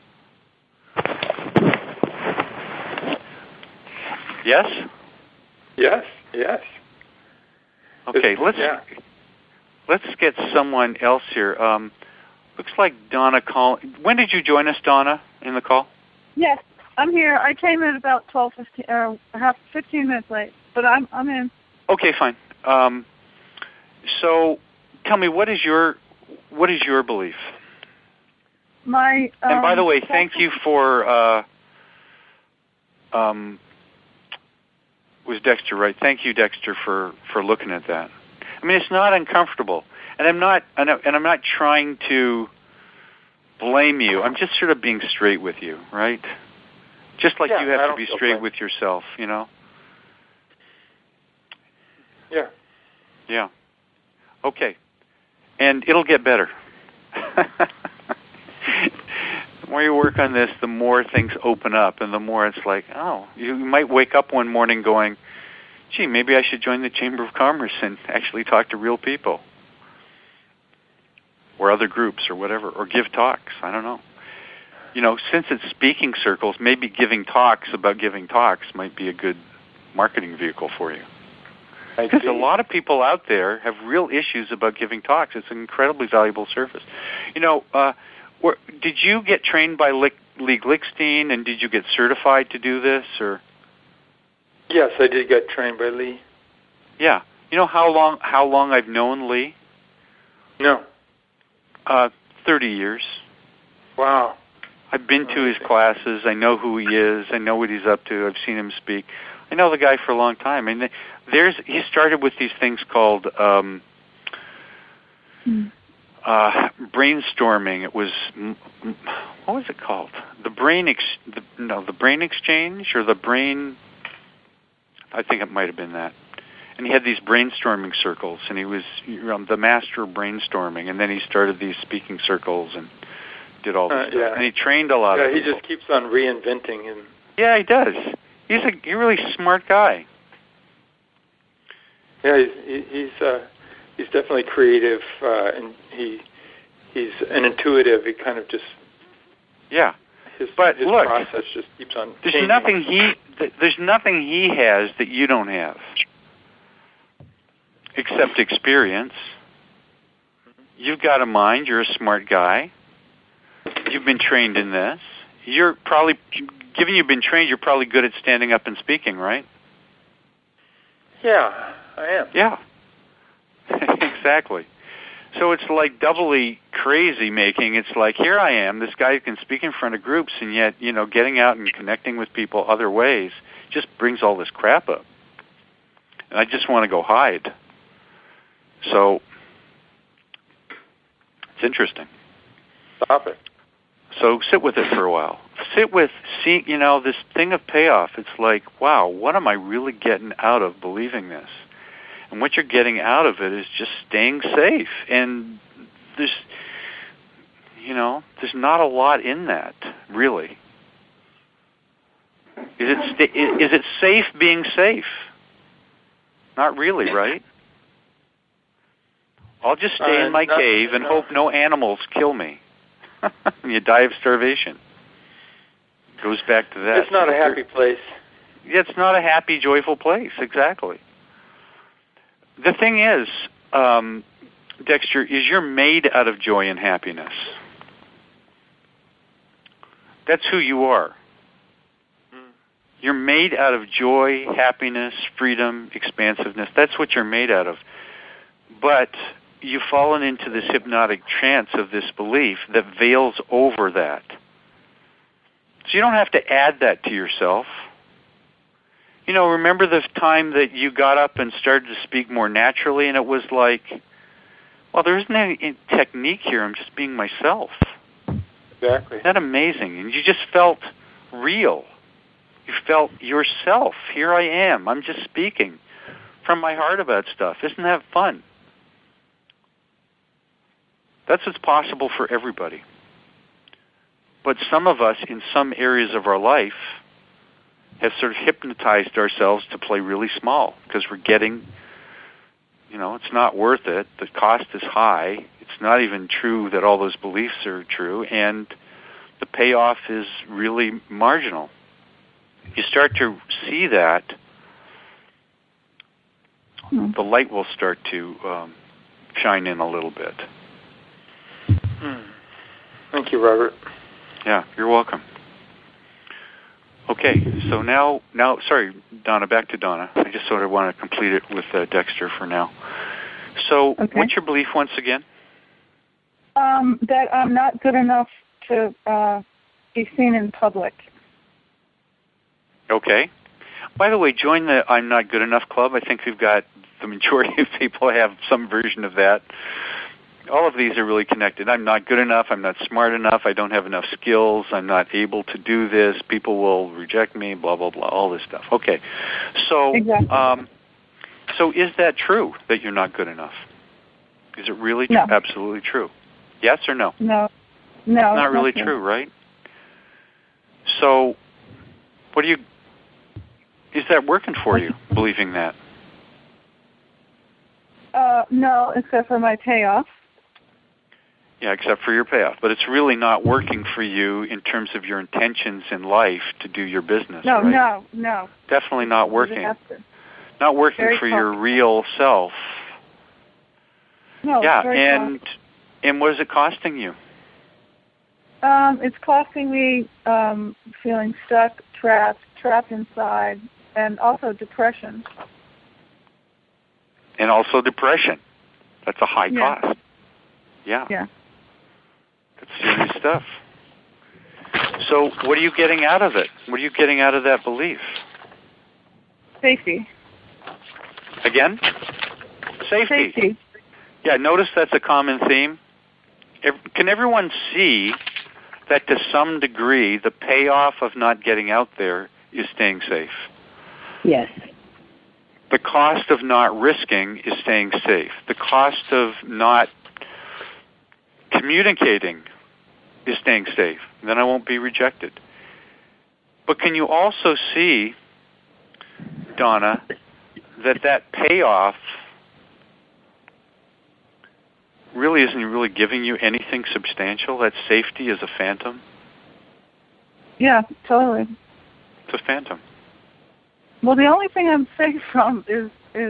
Yes? Yes. Okay, let's get someone else here. Looks like Donna calling. When did you join us, Donna, in the call? Yes, I'm here. I came in about 15 minutes late, but I'm in. Okay, fine. So tell me, what is your belief? My and by the way, thank you for was Dexter right? Thank you, Dexter, for looking at that. I mean, it's not uncomfortable, and I'm not trying to blame you. I'm just sort of being straight with you, right? Just like you have to be straight with yourself, you know. Yeah. Yeah. Okay. And it'll get better. The more you work on this, the more things open up, and the more it's like, oh, you might wake up one morning going, gee, maybe I should join the Chamber of Commerce and actually talk to real people, or other groups, or whatever, or give talks. I don't know. You know, since it's speaking circles, maybe giving talks about giving talks might be a good marketing vehicle for you. Because a lot of people out there have real issues about giving talks. It's an incredibly valuable service. You know, did you get trained by Lee Glickstein, and did you get certified to do this, or? Yes, I did get trained by Lee. Yeah. You know how long I've known Lee? No. 30 years. Wow. I've been to his classes. I know who he is. I know what he's up to. I've seen him speak. I know the guy for a long time. And he started with these things called brainstorming. It was, what was it called? The brain exchange, or the brain, I think it might have been that. And he had these brainstorming circles, and he was the master of brainstorming. And then he started these speaking circles and did all this stuff. And he trained a lot of people. He just keeps on reinventing him. Yeah, he does. He's a really smart guy. Yeah, he's definitely creative, and he's an intuitive. He kind of just his process just keeps on changing. There's nothing he has that you don't have, except experience. You've got a mind. You're a smart guy. You've been trained in this. You're probably, given you've been trained, you're probably good at standing up and speaking, right? Yeah, I am. Yeah, exactly. So it's like doubly crazy making. It's like, here I am, this guy who can speak in front of groups, and yet, getting out and connecting with people other ways just brings all this crap up. And I just want to go hide. So it's interesting. Stop it. So sit with it for a while. See, this thing of payoff. It's like, wow, what am I really getting out of believing this? And what you're getting out of it is just staying safe. And there's not a lot in that, really. Is it safe being safe? Not really, right? I'll just stay in my cave and hope no animals kill me. You die of starvation. Goes back to that. It's not a happy place. It's not a happy, joyful place, exactly. The thing is, Dexter, is you're made out of joy and happiness. That's who you are. You're made out of joy, happiness, freedom, expansiveness. That's what you're made out of. But you've fallen into this hypnotic trance of this belief that veils over that. So you don't have to add that to yourself. Remember the time that you got up and started to speak more naturally, and it was like, well, there isn't any technique here. I'm just being myself. Exactly. Isn't that amazing? And you just felt real. You felt yourself. Here I am. I'm just speaking from my heart about stuff. Isn't that fun? That's what's possible for everybody. But some of us, in some areas of our life, have sort of hypnotized ourselves to play really small because we're getting, it's not worth it. The cost is high. It's not even true that all those beliefs are true, and the payoff is really marginal. You start to see that, the light will start to shine in a little bit. Thank you, Robert. Yeah, you're welcome. Okay, so now, sorry, Donna, back to Donna. I just sort of want to complete it with Dexter for now. So, what's your belief once again? That I'm not good enough to be seen in public. Okay. By the way, join the I'm Not Good Enough Club. I think we've got the majority of people have some version of that. All of these are really connected. I'm not good enough. I'm not smart enough. I don't have enough skills. I'm not able to do this. People will reject me, blah, blah, blah, all this stuff. Okay. So, so is that true that you're not good enough? Is it really absolutely true? Yes or no? No. No. It's not really true, right? So, is that working for you, believing that? No, except for my payoff. Yeah, except for your payoff. But it's really not working for you in terms of your intentions in life to do your business, right? No. Definitely not working. Not working for your real self. No, yeah, and what is it costing you? It's costing me feeling stuck, trapped inside, and also depression. And also depression. That's a high cost. Yeah. That's serious stuff. So what are you getting out of it? What are you getting out of that belief? Safety. Again? Safety. Yeah, notice that's a common theme. Can everyone see that to some degree the payoff of not getting out there is staying safe? Yes. The cost of not risking is staying safe. The cost of not communicating is staying safe. Then I won't be rejected. But can you also see Donna, that payoff really isn't really giving you anything substantial? That safety is a phantom? Yeah, totally. It's a phantom. Well, the only thing I'm safe from is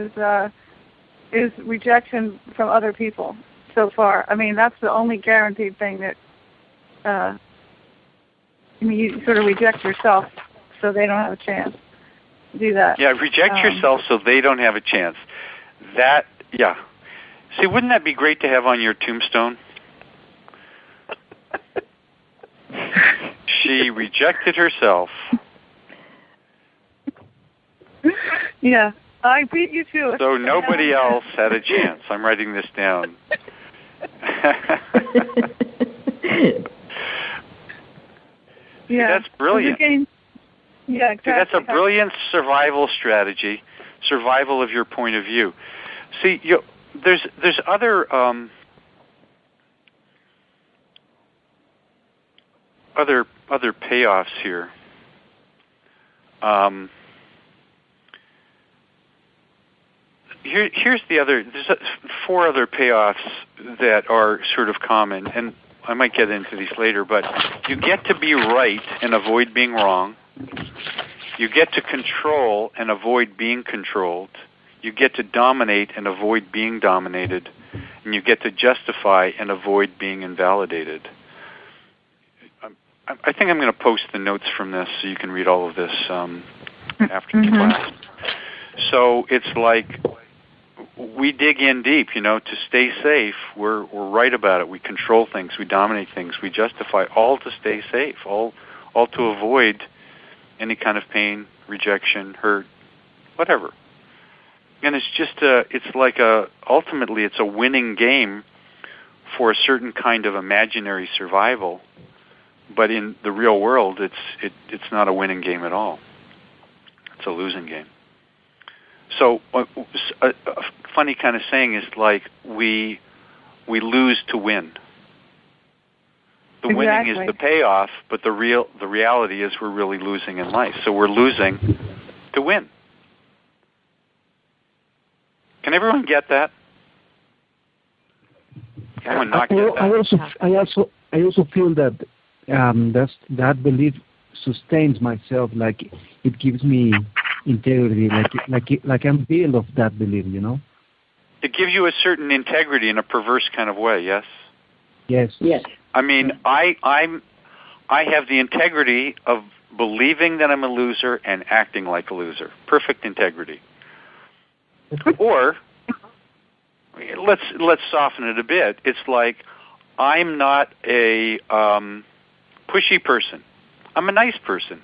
rejection from other people so far. I mean, that's the only guaranteed thing that, you sort of reject yourself so they don't have a chance to do that. Yeah, reject yourself so they don't have a chance. That, yeah. See, wouldn't that be great to have on your tombstone? She rejected herself. Yeah, I beat you to it. So nobody else had a chance. I'm writing this down. Yeah, that's brilliant. Yeah, exactly. That's a brilliant survival strategy, survival of your point of view. See, there's other payoffs here. Here's the other. There's 4 other payoffs that are sort of common, and I might get into these later, but you get to be right and avoid being wrong. You get to control and avoid being controlled. You get to dominate and avoid being dominated. And you get to justify and avoid being invalidated. I think I'm going to post the notes from this so you can read all of this after the class. So it's like we dig in deep, to stay safe. We're right about it. We control things. We dominate things. We justify, all to stay safe, all to avoid any kind of pain, rejection, hurt, whatever. And it's just ultimately it's a winning game for a certain kind of imaginary survival, but in the real world, it's not a winning game at all. It's a losing game. So a funny kind of saying is like we lose to win. The winning is the payoff, but the reality is we're really losing in life. So we're losing to win. Can everyone get that? Everyone not get that? I also feel that that belief sustains myself. Like it gives me integrity. Like I'm built of that belief. It gives you a certain integrity in a perverse kind of way. Yes. Yes. Yes. I mean, I have the integrity of believing that I'm a loser and acting like a loser. Perfect integrity. Or let's soften it a bit. It's like I'm not a pushy person. I'm a nice person.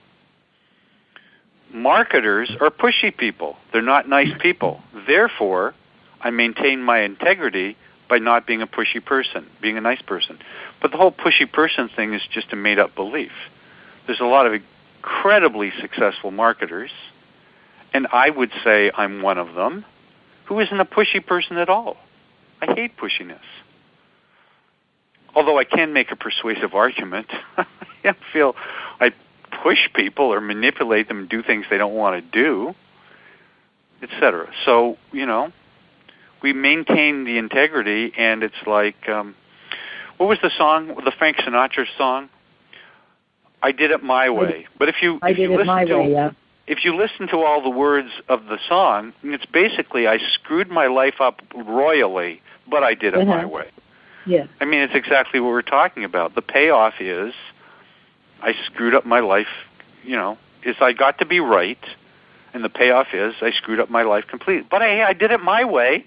Marketers are pushy people. They're not nice people. Therefore, I maintain my integrity by not being a pushy person, being a nice person. But the whole pushy person thing is just a made-up belief. There's a lot of incredibly successful marketers, and I would say I'm one of them, who isn't a pushy person at all. I hate pushiness. Although I can make a persuasive argument. I feel I push people or manipulate them and do things they don't want to do, etc. So, we maintain the integrity, and it's like, what was the song, the Frank Sinatra song? I did it my way. But if you listen to all the words of the song, it's basically I screwed my life up royally, but I did it my way. Yeah. I mean, it's exactly what we're talking about. The payoff is I screwed up my life, is I got to be right, and the payoff is I screwed up my life completely. But I did it my way.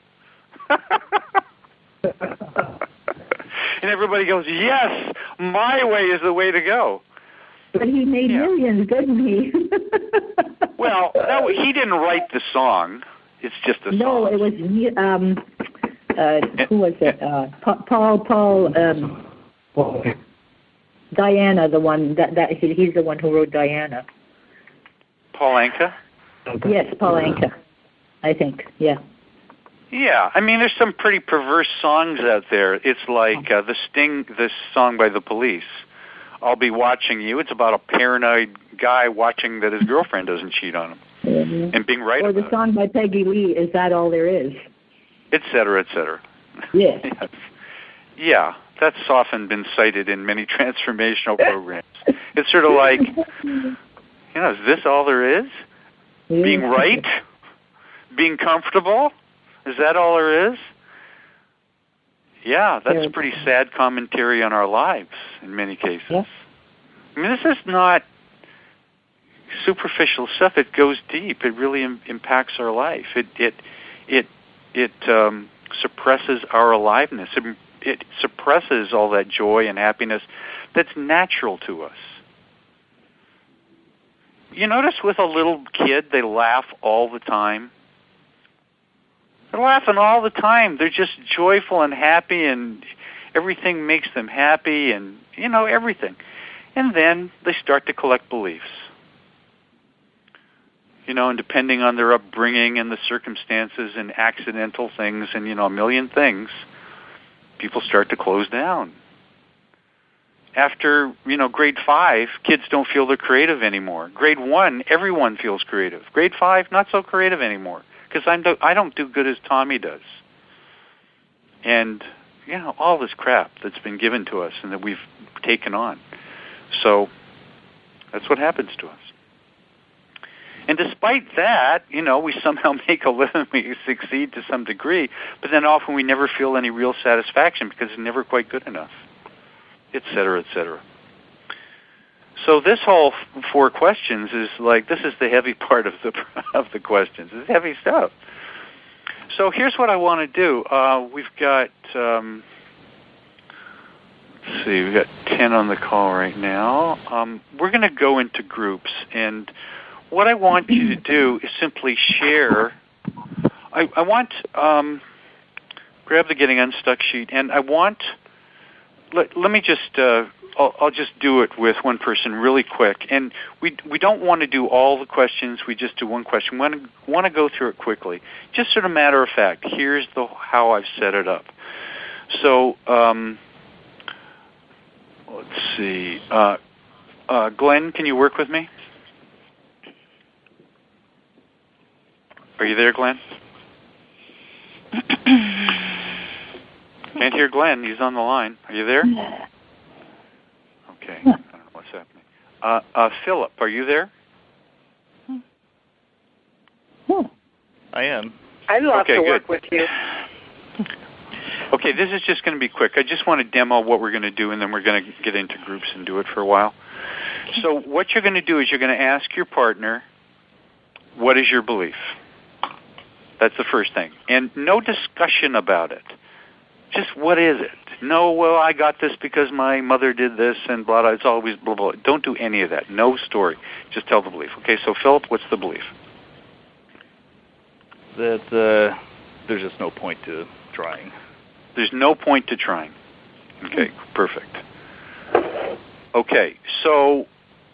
And everybody goes, yes, my way is the way to go. But he made millions, didn't he? Well, no, he didn't write the song. It's just a song. No, it was, who was it? Paul, Diana, the one, he's the one who wrote Diana. Paul Anka? Yes, Paul Anka, I think, yeah. Yeah, I mean, there's some pretty perverse songs out there. It's like The Sting, this song by The Police, I'll Be Watching You. It's about a paranoid guy watching that his girlfriend doesn't cheat on him. and being right or about the song by Peggy Lee, Is That All There Is? Et cetera, et cetera. Yes. Yes. Yeah, that's often been cited in many transformational programs. It's sort of like, is this all there is? Yeah. Being right? Being comfortable? Is that all there is? Yeah, that's a pretty sad commentary on our lives in many cases. Yeah. I mean, this is not superficial stuff. It goes deep. It really impacts our life. It suppresses our aliveness. It suppresses all that joy and happiness that's natural to us. You notice with a little kid, they laugh all the time. They're laughing all the time. They're just joyful and happy, and everything makes them happy, and, everything. And then they start to collect beliefs. And depending on their upbringing and the circumstances and accidental things and, a million things, people start to close down. After, grade 5, kids don't feel they're creative anymore. Grade 1, everyone feels creative. Grade 5, not so creative anymore, because I don't do good as Tommy does. And, all this crap that's been given to us and that we've taken on. So that's what happens to us. And despite that, we somehow make a living, we succeed to some degree, but then often we never feel any real satisfaction because it's never quite good enough, et cetera, et cetera. So this whole 4 questions is this is the heavy part of the questions. It's heavy stuff. So here's what I want to do. We've got, let's see, we've got 10 on the call right now. We're going to go into groups, and what I want you to do is simply share. I want, grab the Getting Unstuck sheet, and I want, let me just, I'll just do it with one person really quick. And we don't want to do all the questions. We just do one question. We want to go through it quickly. Just sort of matter of fact, here's how I've set it up. So, let's see. Glenn, can you work with me? Are you there, Glenn? Can't hear Glenn. He's on the line. Are you there? Okay. I don't know what's happening. Philip, are you there? I am. I'd love to work with you. Okay, this is just going to be quick. I just want to demo what we're going to do, and then we're going to get into groups and do it for a while. So what you're going to do is you're going to ask your partner, what is your belief? That's the first thing. And no discussion about it. Just what is it? No, well, I got this because my mother did this and blah, blah. It's always blah, blah. Don't do any of that. No story. Just tell the belief. Okay, so Philip, what's the belief? That there's just no point to trying. There's no point to trying. Okay, perfect. Okay, so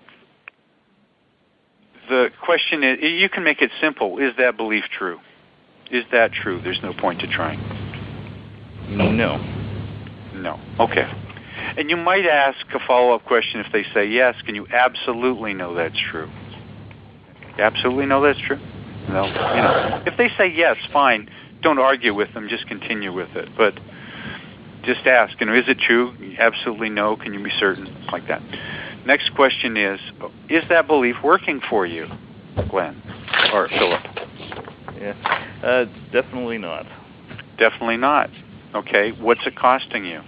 the question is, you can make it simple. Is that belief true? Is that true? There's no point to trying. No. No. Okay. And you might ask a follow-up question if they say yes. Can you absolutely know that's true? Absolutely know that's true? No. If they say yes, fine. Don't argue with them. Just continue with it. But just ask, is it true? Absolutely no. Can you be certain? Like that. Next question is that belief working for you, Glenn or Philip? Yeah. Definitely not. Definitely not. Okay. What's it costing you?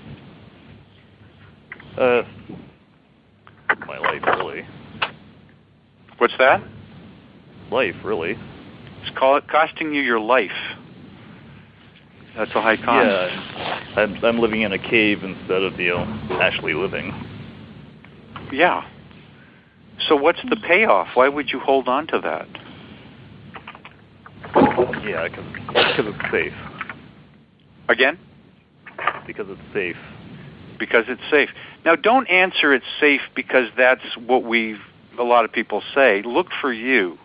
My life, really. What's that? Life, really. It's costing you your life. That's a high cost. Yeah. I'm living in a cave instead of, actually living. Yeah. So what's the payoff? Why would you hold on to that? Yeah, because it's safe. Again? Because it's safe. Because it's safe. Now, don't answer it's safe because that's what a lot of people say. Look for you.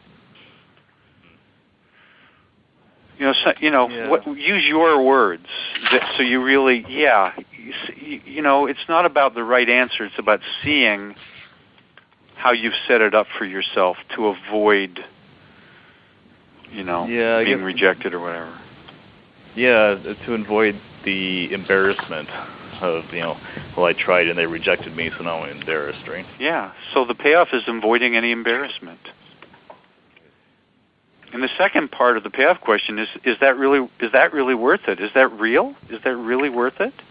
Use your words. So you really, it's not about the right answer. It's about seeing how you've set it up for yourself to avoid being rejected or whatever. Yeah, to avoid the embarrassment of, well, I tried and they rejected me, so now I'm embarrassed, right? Yeah, so the payoff is avoiding any embarrassment. And the second part of the payoff question is that really worth it? Is that real? Is that really worth it?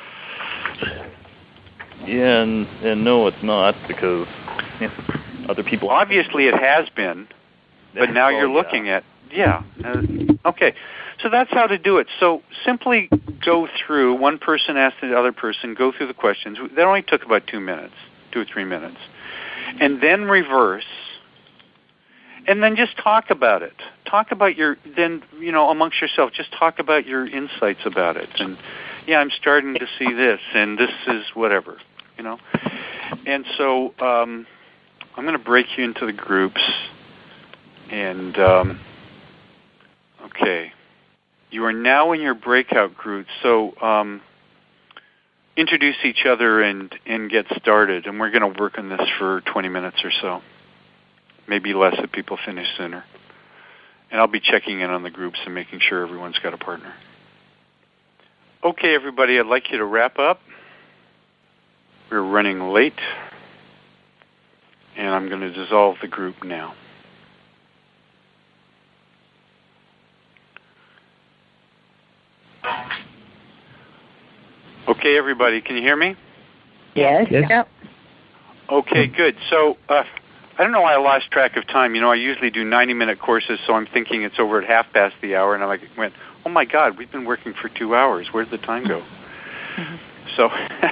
Yeah, and no, it's not, because other people... Obviously it has been, but now you're looking at... Yeah. Okay. So that's how to do it. So simply go through, one person asks the other person, go through the questions. That only took about 2 or 3 minutes. And then reverse. And then just talk about it. Talk about amongst yourself, just talk about your insights about it. And, I'm starting to see this, and this is whatever, And so I'm going to break you into the groups. And, okay. You are now in your breakout group, so introduce each other and get started. And we're going to work on this for 20 minutes or so. Maybe less if people finish sooner. And I'll be checking in on the groups and making sure everyone's got a partner. Okay, everybody, I'd like you to wrap up. We're running late. And I'm going to dissolve the group now. Okay, everybody, can you hear me? Yes. Yep. Okay, good. So, I don't know why I lost track of time. I usually do 90-minute courses, so I'm thinking it's over at 1:30, and I went, oh my God, we've been working for 2 hours. Where'd the time go? Mm-hmm. So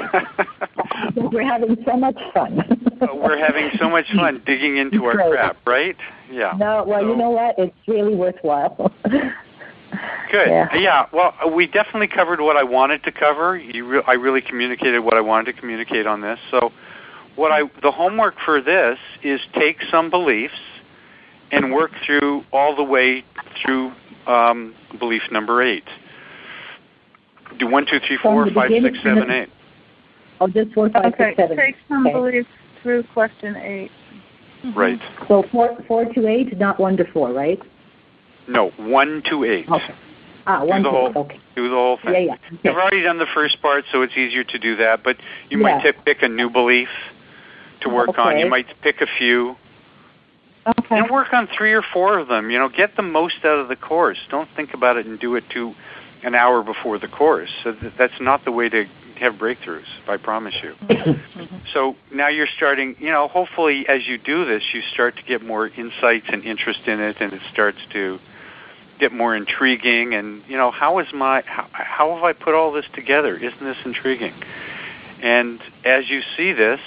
we're having so much fun. We're having so much fun digging into our crap, right? Yeah. No, well, you know what? It's really worthwhile. Good. Yeah. Well, we definitely covered what I wanted to cover. I really communicated what I wanted to communicate on this. So, the homework for this is take some beliefs and work through all the way through belief number 8. Do 1, 2, 3, 4, 5, 6, 7, 8. Oh, just 4, 5, 6, 7. Take some beliefs through question 8. Mm-hmm. Right. So 4 to 8, not 1 to 4, right? No, 1 to 8. Okay. 1 to 8, okay. Do the whole thing. Yeah. Okay. You've already done the first part, so it's easier to do that, but you might pick a new belief to work on. You might pick a few. Okay. And work on 3 or 4 of them. Get the most out of the course. Don't think about it and do it an hour before the course. So that's not the way to have breakthroughs, I promise you. So now you're starting, hopefully as you do this, you start to get more insights and interest in it, and it starts to get more intriguing. And, how have I put all this together? Isn't this intriguing? And as you see this,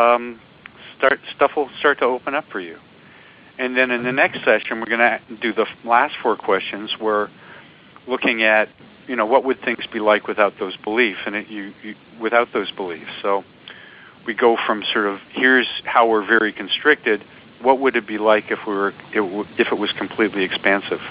stuff will start to open up for you. And then in the next session, we're going to do the last 4 questions. We're looking at, what would things be like without those beliefs, and without those beliefs. So we go from sort of here's how we're very constricted. What would it be like if it was completely expansive?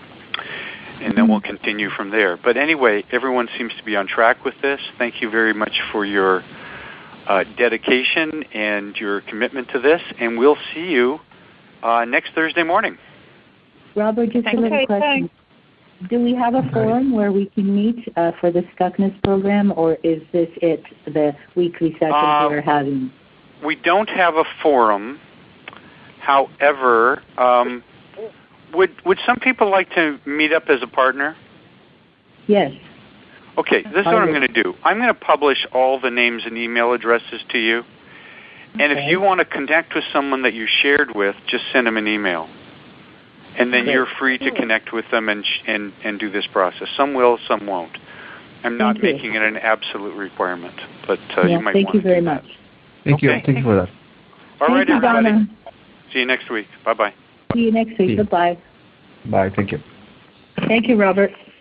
And then we'll continue from there. But anyway, everyone seems to be on track with this. Thank you very much for your dedication and your commitment to this, and we'll see you next Thursday morning. Robert, just a little question. Thanks. Do we have a forum where we can meet for the Stuckness program, or is this the weekly sessions we're having? We don't have a forum. However, would some people like to meet up as a partner? Yes. Okay, this is what I'm going to do. I'm going to publish all the names and email addresses to you. And if you want to connect with someone that you shared with, just send them an email. And then you're free to connect with them and do this process. Some will, some won't. I'm not making it an absolute requirement, but you might want to do that. Thank you very much. Thank you. Thank you for that. All right, everybody. Donna. See you next week. Bye-bye. See you next week. Goodbye. Bye. Thank you. Thank you, Robert.